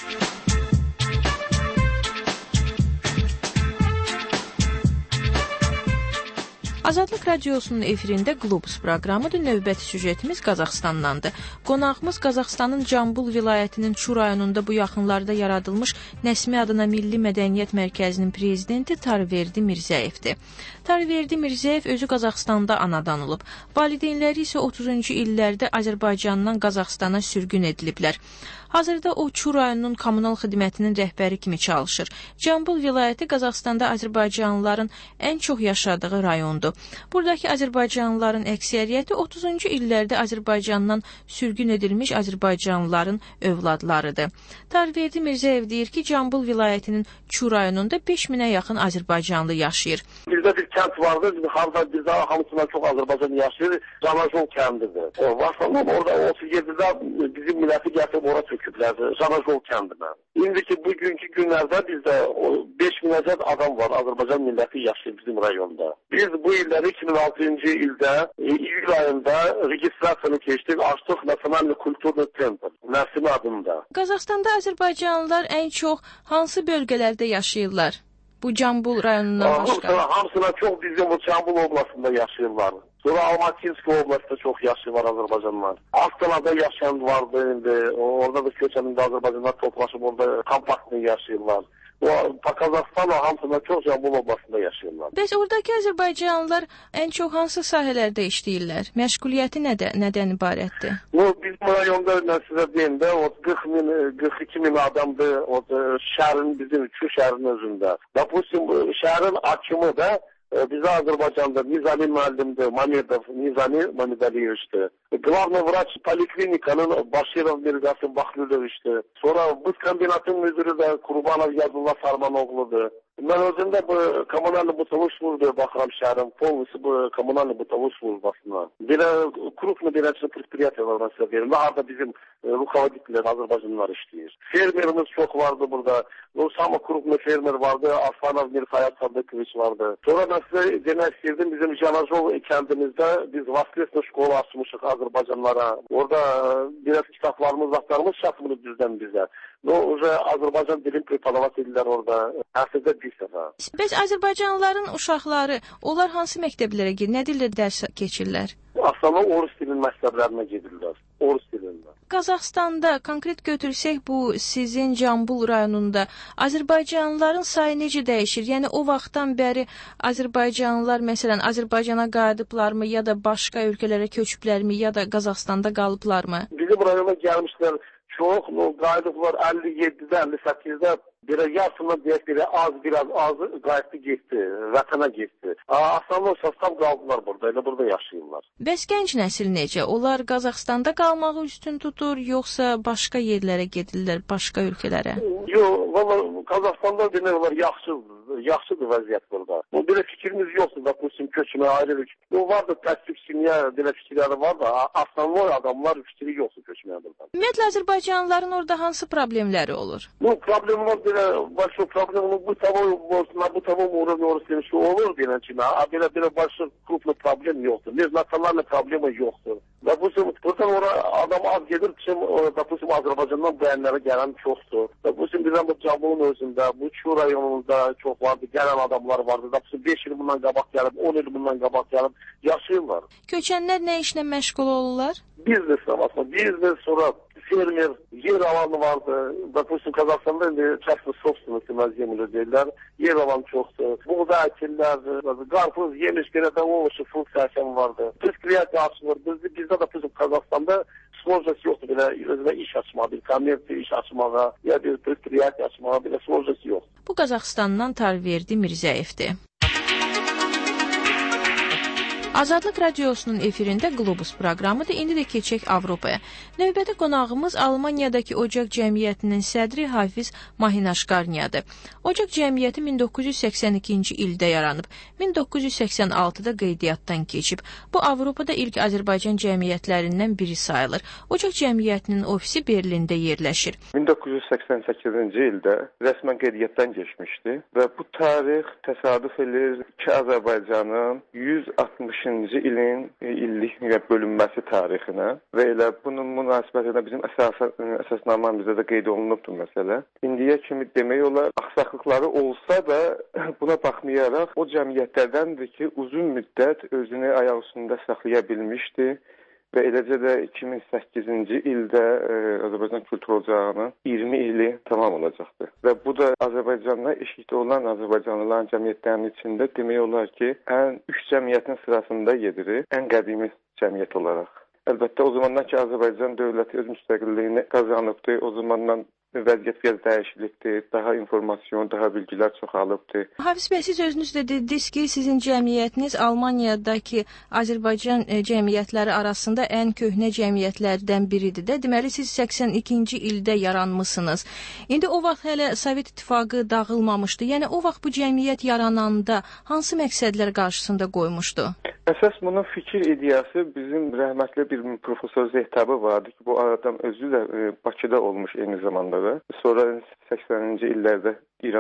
Azadlıq Radiosunun efirində Globus proqramıdır. Növbəti süjetimiz Qazaxstandandır. Qonağımız Qazaxstanın Cambul vilayətinin Çu rayonunda bu yaxınlarda yaradılmış Nəsmi adına Milli Mədəniyyət Mərkəzinin prezidenti Tarverdi Mirzəyevdir. Tarverdi Mirzəyev özü Qazaxstanda anadan olub. Valideynləri isə otuzuncu illərdə Azərbaycandan Qazaxstana sürgün ediliblər. Hazırda o Çu rayonunun kommunal xidmətinin rəhbəri kimi çalışır. Cambul vilayəti Qazaxstanda Azərbaycanlıların ən çox yaşadığı rayondur. Buradakı Azərbaycanlıların əksəriyyəti otuzuncu illərdə Azərbaycandan sürgün edilmiş Azərbaycanlıların övladlarıdır. Tarverdi Mirzəyev deyir ki, Cambul vilayətinin Çu rayonunda beş minə yaxın Azərbaycanlı yaşayır. Bizdə bir kənd vardı, harda bizdə hamısından çox Azərbaycan yaşayır, Canajol kəndidir. O, vaxtında orada otuz yeddidə bizim milləti gətirib ora çöküblər, Canajol kəndinə. İndiki bugünkü günlərdə bizdə beş minəcət adam var, Azərbaycan milləti yaşayır bizim rayonda. Biz bu illəri iki min altıncı ildə iyul ayında registrasiyonu keçdik, açdıq Nasionalni Kulturni Templ, Nəsim adında. Qazaxstanda Azərbaycanlılar ən çox hansı bölgələrdə yaşayırlar? Bu Cambul rayonundan başqa. Hamısına çox bizim bu Cambul oblastında yaşayırlar. Sonra Almatinski oblastda çox yaşayırlar Azərbaycanlılar. Astanada yaşayan vardı indi. Orada da köçənində Azərbaycanlılar toplaşıb orada kompaktlı yaşayırlar. O Kazakıstan hamısından çox Cəbul oblastında yaşayırlar. Bəs oradakı Azərbaycanlılar ən çox hansı sahələrdə işləyirlər? Məşğuliyyəti nədə, nədən ibarətdir? No, bizim rayonda mən sizə deyim də, o qırx min, qırx iki min adamdır o şəhərin, bizim üç şəhərin özündə. Допустим, şəhərin hakimi də bizə Azərbaycanda Nizami müəllimdir, Mamedov, Nizami Mamedaliyevichdir. Главный врач poliklinikanın Başirov Mirqasım Baxlılovichdir. Sonra buz kombinatın müdürü də Qurbanov Yadullah Sarmanoğlu'dur. Mən özümdə bu kommunalni butuluş службе baxıram şəhərin, polisi bu kommunalni butuluş службасına. Bir kruplu bir предприятие var mesela verim. Orada bizim rukovodителler Azərbaycanlılar işləyir. Fermerimiz çok vardı burada. O sama kruplu fermer vardı. Aslanov Mirfayat Sadıkoviç vardı. Sonra ben size demek istedim, bizim Janajol kəndimizdə biz Vaskresna şkolu açmışıq Azərbaycanlara. Orada biraz kitaplarımız, vaxtlarımız çatmır düzdən bizə. No, уже Azərbaycan dilini preparavat edirlər orada. Həftədə bir səfə. Bəs Azərbaycanlıların uşaqları, onlar hansı məktəblərə gedir? Nə dildə dərs keçirlər? Aslında Orus dilinin məktəblərinə gedirlər. Orus dilində. Qazaxstanda konkret götürsək bu sizin Cambul rayonunda Azərbaycanlıların sayı necə dəyişir? Yəni o vaxtdan bəri Azərbaycanlılar məsələn Azərbaycana qayıdıblarmı ya da başqa ölkələrə köçüblərmi ya da Qazaxstanda qalıblarmı? Bizim rayona gəlmişlər çox, no, qayıdıblar əlli yeddidə, əlli səkkizdə bir yarısından deyək bir az biraz az qayıtdı getdi, vətənə getdi. Aslında o sastav qaldılar burada, elə burada yaşayırlar. Bəs gənc nəsil necə? Onlar Qazaxstanda qalmağı üstün tutur, yoxsa başqa yerlərə gedirlər, başqa ölkələrə? Yox, valla Qazaxstanda demək olar yaxşıdır, yaxşıdır vəziyyət burada. Bu belə fikrimiz yoxdur da, bu köçmə ayrılıq. O var da təsvip kimya, belə fikirləri var da, aslında adamlar fikri yoxdur köçməyə burada. Ümumiyyətlə Azərbaycanlıların orada hansı problemləri olur? Bu problem var, belə başka problem bu того, на бытовом уровне orası olur deyən kimi, belə belə başka kruplu problem yoxdur. Межнациональная problema yoxdur. Допустим, buradan oraya adam az gedir, ki, допустим, Azərbaycandan bu yerlərə gələn çoxdur. Допустим, bizdən bu Cambulun özündə, bu Çu rayonunda çox vardı, gələn adamlar vardı. Допустим, beş il bundan qabaq gəlib, on il bundan qabaq gəlib yaşayırlar. Köçənlər nə işlə məşğul olurlar? Biznes aslında, biznes sonra fermer, yer alanı vardı. Допустим, Kazakhstan'da частная собственность на землю deyirlər. Yer alanı çoxdur. Buğda əkirlər, qarpız, yemiş, belə də oluşu, funksiyasyon vardı. Предприятие açılır. Bizdə, bizdə də bizim Kazakhstan'da sложность yoxdur. Belə özünə iş açmağa, bir kommersiya iş açmağa, ya bir предприятие açmağa, belə sложность yoxdur. Bu Qazaxstandan Tarverdi Mirzəyevdir. Azadlıq Radiosunun efirində Globus proqramıdır. İndi də keçək Avropaya. Növbəti qonağımız Almaniyadakı Ocaq Cəmiyyətinin sədri Hafiz Mahinaşkarniyadır. Ocaq Cəmiyyəti min doqquz yüz səksən ikinci ildə yaranıb, min doqquz yüz səksən altıda qeydiyyatdan keçib. Bu Avropada ilk Azərbaycan cəmiyyətlərindən biri sayılır. Ocaq Cəmiyyətinin ofisi Berlində yerləşir. min doqquz yüz səksən səkkizinci ildə rəsmən qeydiyyatdan keçmişdi və bu tarix təsadüf edir ki, Azərbaycanın yüz altmışıncı ilin illik bölünməsi tarixinə və elə bunun münasibətində bizim əsas, əsasnamamızda da qeyd olunubdur məsələ. İndiyə kimi demək olar, axsaqlıqları olsa da buna baxmayaraq o cəmiyyətlərdəndir ki, uzun müddət özünü ayaq üstündə saxlaya bilmişdi və eləcə də iki min səkkizinci ildə e, Azərbaycan Kültür Ocağının iyirmi ili tamam olacaqdır. Və bu da Azərbaycanla eşikdə olan Azərbaycanlıların cəmiyyətlərinin içində demək olar ki, ən üç cəmiyyətin sırasında yedirir, ən qədimi cəmiyyət olaraq. Əlbəttə, o zamandan ki, Azərbaycan dövləti öz müstəqilliyini qazanıbdır, o zamandan vəziyyət biraz dəyişilikdir, daha informasyon, daha bilgilər çoxalıbdır. Hafiz bəy, siz özünüz də dediniz ki, sizin cəmiyyətiniz Almaniyadakı Azərbaycan cəmiyyətləri arasında ən köhnə cəmiyyətlərdən biridir də. Deməli, siz səksən ikinci ildə yaranmısınız. İndi o vaxt hələ Sovet İttifaqı dağılmamışdı. Yəni, o vaxt bu cəmiyyət yarananda hansı məqsədlər qarşısında qoymuşdu? Əsas bunun fikir ideyası bizim rəhmətli bir profesor Zehtabı vardı ki, bu adam özü də Bakıda olmuş eyni zamanda da. Sonra səksəninci illərdə İrana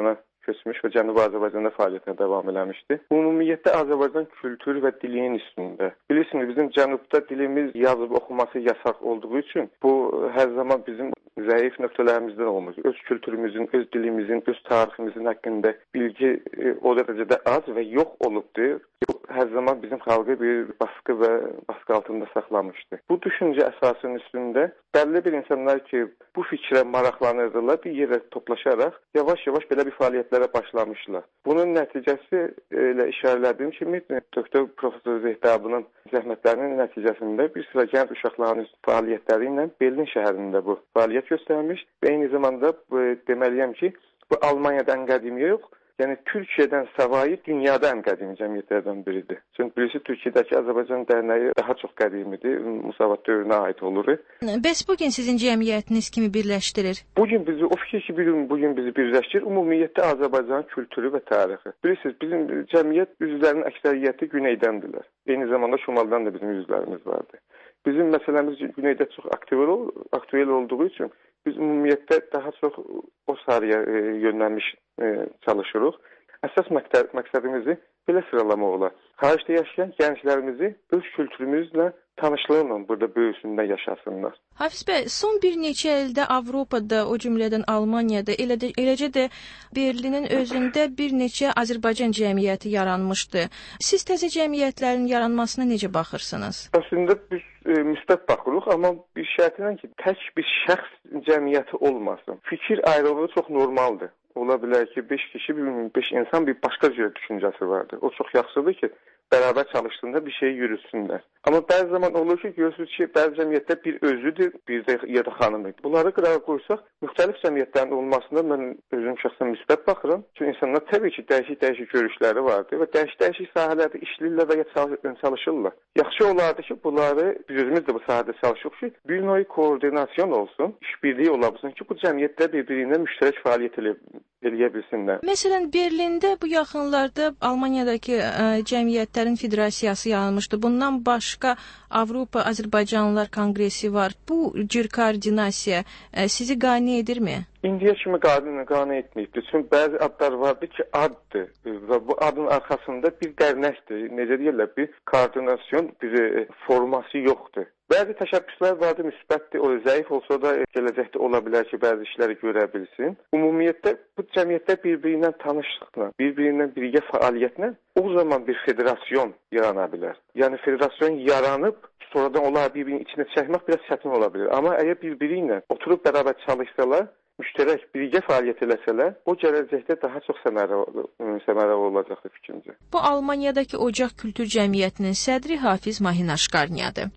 köçmüş və Cənubi Azərbaycanda fəaliyyətinə davam eləmişdi. Ümumiyyətlə Azərbaycan kültürü və dilinin üstündə. Bilirsiniz, bizim cənubda dilimiz yazıb oxuması yasaq olduğu üçün bu hər zaman bizim zəif nöqtələrimizdən olmuş. Öz kültürümüzün, öz dilimizin, öz tariximizin haqqında bilgi e, o dərəcədə az və yox olubdur. Bu hər zaman bizim xalqı bir baskı və baskı altında saxlamışdı. Bu düşüncə əsasının üstündə bəlli bir insanlar ki, bu fikrə maraqlanırdılar, bir yerə toplaşaraq yavaş-yavaş belə bir fəaliyyətlərə başlamışlar. Bunun nəticəsi elə işarələdiyim kimi doktor Profesor Zehtabının zəhmətlərinin nəticəsində bir sıra gənc uşaqların fəaliyyətləri ilə Berlin şəhərində bu fəaliyyət göstərmiş və eyni zamanda bu, deməliyəm ki, bu Almaniyadan qədim yox, yəni Türkiyədən savayı dünyada ən qədim cəmiyyətlərdən biridir. Çünki birisi Türkiyədəki Azərbaycan dərnəyi daha çox qədimidir, Musavat dövrünə aid olur. Bəs bugün sizin cəmiyyətiniz kimi birləşdirir? Bugün bizi, o fikir ki, bugün bizi birləşdirir, ümumiyyətlə Azərbaycanın kültürü və tarixi. Bilirsiniz, bizim cəmiyyət üzvlərinin əksəriyyəti güneydəndirlər. Eyni zamanda şimaldan da bizim üzvlərimiz vardır. Bizim məsələmiz güneydə çox aktual, aktual olduğu üçün biz ümumiyyətlə daha çox o sarıya e, yönlənmiş e, çalışırıq. Əsas məqsəd, məqsədimizi belə sıralamaq olar. Xaricdə yaşayan gənclərimizi öz kültürümüzlə tanışlığla burada böyüsündə yaşasınlar. Hafiz bəy, son bir neçə ildə Avropada, o cümlədən Almaniyada, elə də, eləcə də Berlinin özündə bir neçə Azərbaycan cəmiyyəti yaranmışdı. Siz təzə cəmiyyətlərin yaranmasına necə baxırsınız? Əslində biz e, müsbət baxırıq, amma bir şərtlə ki, tək bir şəxs cəmiyyəti olmasın. Fikir ayrılığı çox normaldır. Ola bilər ki, beş kişi, beş insan bir başqa cür düşüncəsi vardır. O çox yaxşıdır ki, bərabər çalışdığında bir şey yürütsünlər. Amma bəzi zaman olur ki, görürsünüz ki, bəzi cəmiyyətdə bir özüdür, bir də ya da xanımdır. Bunları qırağa qoysaq, müxtəlif cəmiyyətlərin olmasında mən özüm şəxsən müsbət baxıram. Çünki insanlar təbii ki, dəyişik-dəyişik görüşləri vardır və dəyişik-dəyişik sahələrdə işləyirlər və ya çalışırlar. Yaxşı olardı ki, bunları, biz özümüz də bu sahədə çalışırıq ki, bir növ koordinasyon olsun, işbirliyi ola bilsin ki, bu cəmiyyətlər bir-birinə müştərək fəaliyyət eləyə bilsinlər. Məsələn, Berlində bu yaxınlarda Almaniyadakı ə, cəmiyyətlərin federasiyası yaranmışdı. Bundan başqa Avropa Azərbaycanlılar Konqresi var. Bu cür koordinasiya ə, sizi qane edirmi? İndiyə kimi qane, qane etməyibdir. Çünki bəzi adlar vardı ki, addır və bu adın arxasında bir dərnəkdir. Necə deyirlər, bir koordinasyon, bir e, forması yoxdur. Bəzi təşəbbüslər vardı, müsbətdir, o zəif olsa da gələcəkdə ola bilər ki, bəzi işləri görə bilsin. Ümumiyyətlə, bu cəmiyyətlər bir-birindən tanışlıqla, bir-birindən birgə fəaliyyətlə o zaman bir federasyon yarana bilər. Yəni, federasyon yaranıb, sonradan onları bir-birinin içine çəkmək biraz çətin ola bilər. Amma əgər bir-biri ilə oturub bərabər çalışsalar, müştərək birgə fəaliyyət eləsələr, o gələcəkdə daha çox səmərəli olacaqdır fikrimcə. Bu Almaniyadakı Ocaq Kültür Cəmiyyətinin sədri Hafiz Mahin Aşqarniyadır.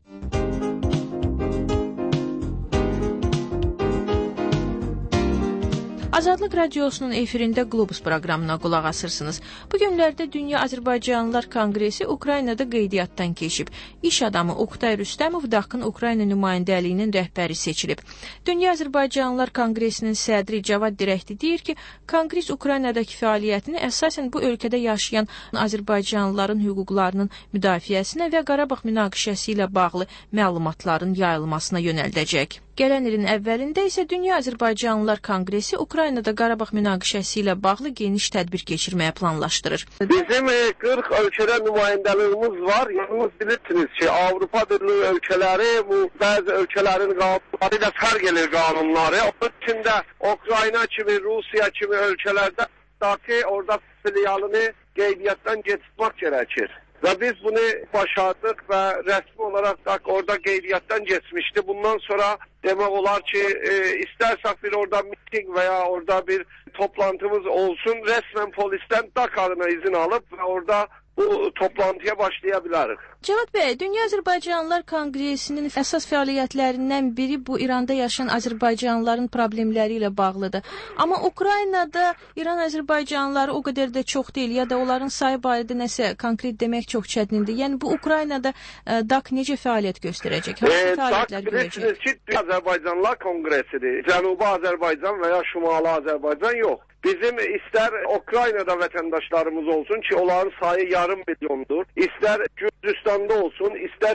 Azadlıq Radiosunun efirində Globus proqramına qulaq asırsınız. Bu günlərdə Dünya Azərbaycanlılar Konqresi Ukraynada qeydiyyatdan keçib. İş adamı Oqtay Rüstəmov D A K-ın Ukrayna nümayəndəliyinin rəhbəri seçilib. Dünya Azərbaycanlılar Konqresinin sədri Cavad Dirəkdi deyir ki, Konqres Ukraynadakı fəaliyyətini əsasən bu ölkədə yaşayan Azərbaycanlıların hüquqlarının müdafiəsinə və Qarabağ münaqişəsi ilə bağlı məlumatların yayılmasına yönəldəcək. Gələn ilin əvvəlində isə Dünya Azərbaycanlılar Konqresi Ukraynada Qarabağ münaqişəsi ilə bağlı geniş tədbir keçirməyə planlaşdırır. Bizim qırx ölkədə nümayəndəliyimiz var. Yalnız bilirsiniz ki, Avropa Birliyi ölkələri bu bəzi ölkələrin qanunları ilə fərq edir qanunları. Onun üçün də Ukrayna kimi, Rusiya kimi ölkələrdə ki, orada filialını qeydiyyatdan geçirmək gərəkir. Və biz bunu başardık və rəsmi olaraq da orada qeydiyyatdan geçmişdi. Bundan sonra demək olar ki, e, istərsək bir orada miting və ya orada bir toplantımız olsun, rəsmən polisdən D A K adına izin alıb və orada bu toplantıya başlaya bilərik. Cavad bəy, Dünya Azərbaycanlılar Konqresinin əsas fəaliyyətlərindən biri bu İranda yaşayan Azərbaycanlıların problemləri ilə bağlıdır. Amma Ukraynada İran Azərbaycanlıları o qədər də çox deyil, ya da onların sayı barədə nəsə konkret demək çox çətindir. Yəni bu Ukraynada e, D A K necə fəaliyyət göstərəcək? Hansı fəaliyyətlər görəcək? Bilirsiniz ki, Dünya Azərbaycanlılar Konqresidir. Cənubi Azərbaycan və ya Şimali Azərbaycan yox. Bizim istər Ukraynada vətəndaşlarımız olsun ki, onların sayı yarım milyondur. İstər Gürcüstanda olsun, istər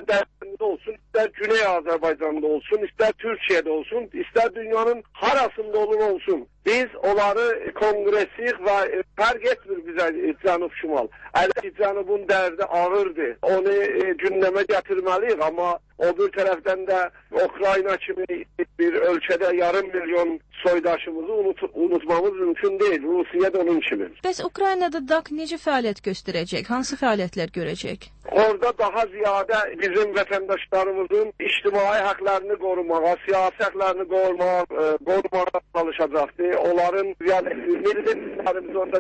Ərazisində olsun, istər Güney Azərbaycanda olsun, istər Türkiyədə olsun, istər dünyanın harasında olur olsun. Biz onları kongresik və fərq etmir bizə Cənub-Şimal. Ələ ki, Cənubun dərdi ağırdır. Onu gündəmə gətirməliyik, amma o bir tərəfdən də Ukrayna kimi bir ölkədə yarım milyon soydaşımızı unut unutmamız mümkün deyil. Rusiya da onun kimi. Bəs Ukraynada D A Q necə fəaliyyət göstərəcək? Hansı fəaliyyətlər görəcək? Orada daha ziyadə bizim vətəndaşlarımızın ictimai haqlarını qorumağa, siyasi haqlarını qorumağa, e, qorumağa çalışacaqdır. Onların yəni millətlərimiz orada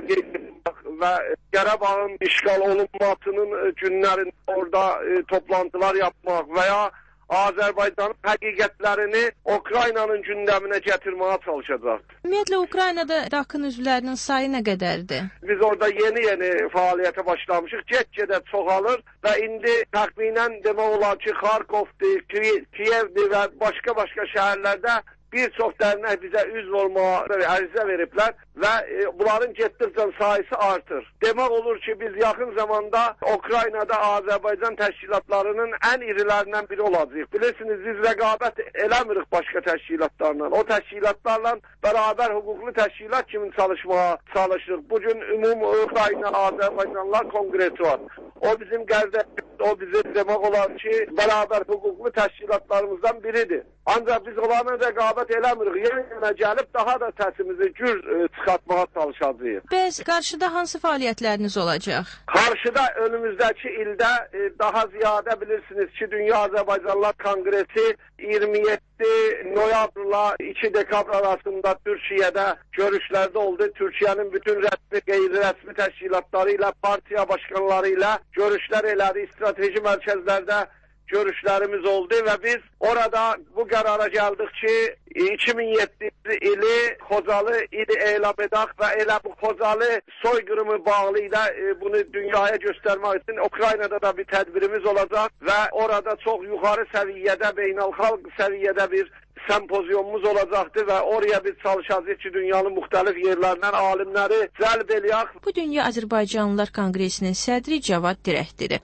və Qarabağın işğal olunmasının günlərində orada e, toplantılar yapmaq və ya Azərbaycanın həqiqətlərini Ukraynanın gündəminə gətirməyə çalışacaq. Ümumiyyətlə, Ukraynada D A Q-ın üzvlərinin sayı nə qədərdir? Biz orada yeni-yeni fəaliyyətə başlamışıq. Get-gedə çoxalır və indi təxminən demək olar ki, Xarkovdur, Kiyevdir və başqa-başqa şəhərlərdə bir çox dərnək bizə üzv olmağa ərizə veriblər və e, bunların getdikcə sayısı artır. Demək olur ki, biz yaxın zamanda Ukraynada Azərbaycan təşkilatlarının ən irilərindən biri olacağıq. Bilirsiniz, biz rəqabət eləmirik başqa təşkilatlarla. O təşkilatlarla bərabər hüquqlu təşkilat kimi çalışmağa çalışırıq. Bugün Ümum Ukrayna Azərbaycanlılar Kongresi var. O bizim qərdəmiz, o bizim demək olar ki, bərabər hüquqlu təşkilatlarımızdan biridir. Ancaq biz onlarla rəqabət eləmirik. Yenə gəlib daha da səsimizi gür e, çıxartmağa çalışacağıq. Bəs qarşıda hansı fəaliyyətləriniz olacaq? Qarşıda önümüzdəki ildə e, daha ziyadə bilirsiniz ki, Dünya Azərbaycanlılar Kongresi iyirmi yeddi noyabrla iki dekabr arasında Türkiyədə görüşlərdə oldu. Türkiyənin bütün rəsmi, qeyri-rəsmi təşkilatları ilə, partiya başkanları ilə görüşlər elədi. Strateji mərkəzlərdə görüşlərimiz oldu və biz orada bu qərara gəldik ki, iki min yeddinci ili Xocalı ili elan edək və elə bu Xocalı soyqırımı bağlı ilə e, bunu dünyaya göstərmək üçün Ukraynada da bir tədbirimiz olacaq və orada çox yuxarı səviyyədə, beynəlxalq səviyyədə bir sempozyumumuz olacaqdır və oraya biz çalışacağıq ki, dünyanın müxtəlif yerlərindən alimləri cəlb eləyək. Bu Dünya Azərbaycanlılar Konqresinin sədri Cavad Dirəkdiri.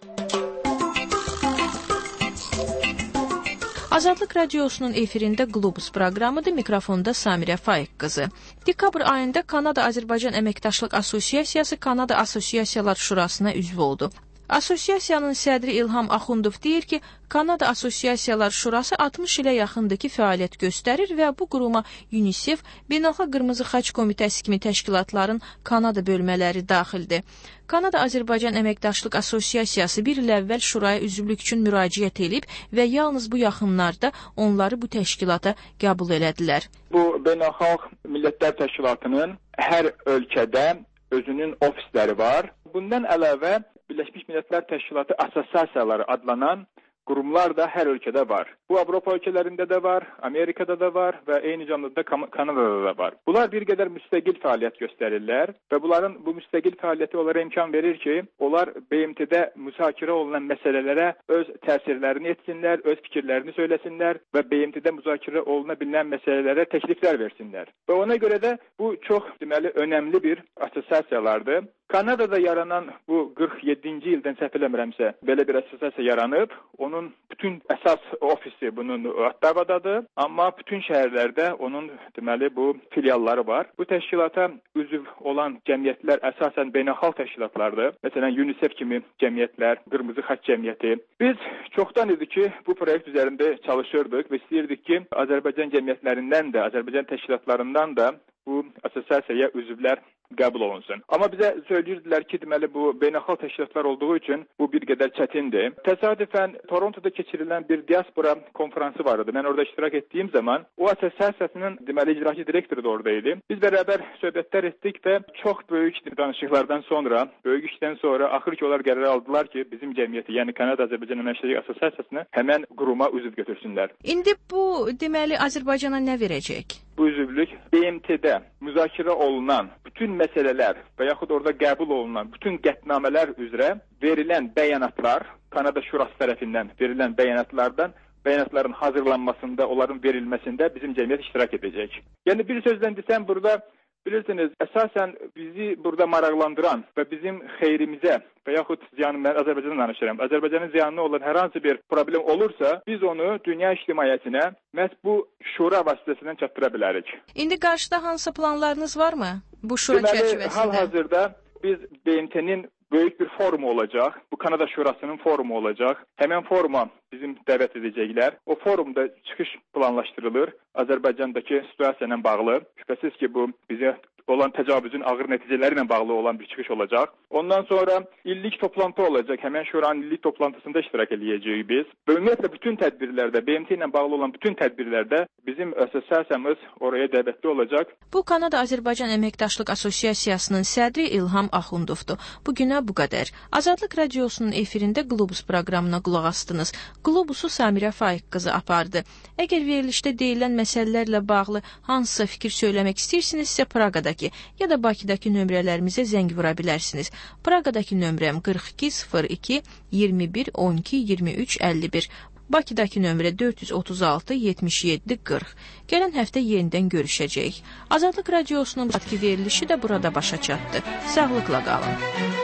Azadlıq Radiosunun efirində Globus proqramıdır. Mikrofonda Samirə Faiq qızı. Dekabr ayında Kanada Azərbaycan Əməkdaşlıq Assosiasiyası Kanada Assosiasiyalar Şurasına üzv oldu. Assosiasiyanın sədri İlham Axundov deyir ki, Kanada Assosiasiyalar Şurası altmış ilə yaxındır ki, fəaliyyət göstərir və bu quruma UNICEF, Beynəlxalq Qırmızı Xaç Komitəsi kimi təşkilatların Kanada bölmələri daxildir. Kanada Azərbaycan Əməkdaşlıq Assosiasiyası bir il əvvəl şuraya üzvlük üçün müraciət edib və yalnız bu yaxınlarda onları bu təşkilata qəbul elədilər. Bu Beynəlxalq Millətlər Təşkilatının hər ölkədə özünün ofisləri var. Bundan əlavə Birləşmiş Millətlər Təşkilatı Assosiasiyaları adlanan qurumlar da hər ölkədə var. Bu Avropa ölkələrində də var, Amerikada da var və eyni zamanda Kanadada da var. Bunlar bir qədər müstəqil fəaliyyət göstərirlər və bunların bu müstəqil fəaliyyəti onlara imkan verir ki, onlar B M T-də müzakirə olunan məsələlərə öz təsirlərini etsinlər, öz fikirlərini söyləsinlər və B M T-də müzakirə oluna bilən məsələlərə təkliflər versinlər. Və ona görə də bu çox deməli önəmli bir assosiasiyalardır. Kanadada yaranan bu qırx yeddinci ildən səhv eləmirəmsə, belə bir assosiasiya yaranıb. Onun bütün əsas ofisi bunun Ottavadadır, amma bütün şəhərlərdə onun deməli bu filialları var. Bu təşkilata üzv olan cəmiyyətlər əsasən beynəlxalq təşkilatlardır. Məsələn, UNICEF kimi cəmiyyətlər, Qırmızı Xaç Cəmiyyəti. Biz çoxdan idi ki, bu proyekt üzərində çalışırdıq və istəyirdik ki, Azərbaycan cəmiyyətlərindən də, Azərbaycan təşkilatlarından da bu assosiasiyaya üzvlər qəbul olunsun. Amma bizə söyləyirdilər ki, deməli bu beynəlxalq təşkilatlar olduğu üçün bu bir qədər çətindir. Təsadüfən Torontoda keçirilən bir diaspora konfransı var idi. Mən orada iştirak etdiyim zaman o assosiasiyasının deməli icraçı direktoru da orada idi. Biz bərabər söhbətlər etdik və çox böyük danışıqlardan sonra, böyük işdən sonra axır ki, onlar qərar aldılar ki, bizim cəmiyyəti, yəni Kanada Azərbaycan Əməkdaşlıq Assosiasiyasını həmən quruma üzv götürsünlər. İndi bu deməli Azərbaycana nə verəcək? Bu üzvlük B M T-də müzakirə olunan bütün məsələlər və yaxud orada qəbul olunan bütün qətnamələr üzrə verilən bəyanatlar, Kanada Şurası tərəfindən verilən bəyanatlardan, bəyanatların hazırlanmasında, onların verilməsində bizim cəmiyyət iştirak edəcək. Yəni bir sözlə desəm, burada Bilirsiniz, əsasən bizi burada maraqlandıran və bizim xeyrimizə və yaxud ziyanı, mən Azərbaycandan danışıram, Azərbaycanın ziyanına olan hər hansı bir problem olursa, biz onu dünya ictimaiyyətinə məhz bu şura vasitəsindən çatdıra bilərik. İndi qarşıda hansı planlarınız varmı bu şura çərçivəsində? Hal-hazırda biz B M T-nin böyük bir forumu olacaq. Bu Kanada Şurasının forumu olacaq. Həmən foruma bizim dəvət edəcəklər. O forumda çıxış planlaşdırılır. Azərbaycandakı situasiya ilə bağlı. Şübhəsiz ki, bu bizə olan təcavüzün ağır nəticələri ilə bağlı olan bir çıxış olacaq. Ondan sonra illik toplantı olacaq. Həmən şuranın illik toplantısında iştirak edəcəyik biz. Və ümumiyyətlə bütün tədbirlərdə, B M T ilə bağlı olan bütün tədbirlərdə bizim assosiasiyamız oraya dəvətli olacaq. Bu Kanada-Azərbaycan Əməkdaşlıq Assosiasiyasının sədri İlham Axundovdur. Bu günə bu qədər. Azadlıq Radiosunun efirində Qlobus proqramına qulaq astınız. Qlobusu Samirə Faiq qızı apardı. Əgər verilişdə deyilən məsələlərlə bağlı hansısa fikir söyləmək istəyirsinizsə, Praqadakı ya da Bakıdakı nömrələrimizə zəng vura bilərsiniz. Praqadakı nömrəm qırx iki sıfır iki iyirmi bir on iki iyirmi üç əlli bir. Bakıdakı nömrə dörd yüz otuz altı yetmiş yeddi qırx. Gələn həftə yenidən görüşəcəyik. Azadlıq Radiosunun bu verilişi də burada başa çatdı. Sağlıqla qalın.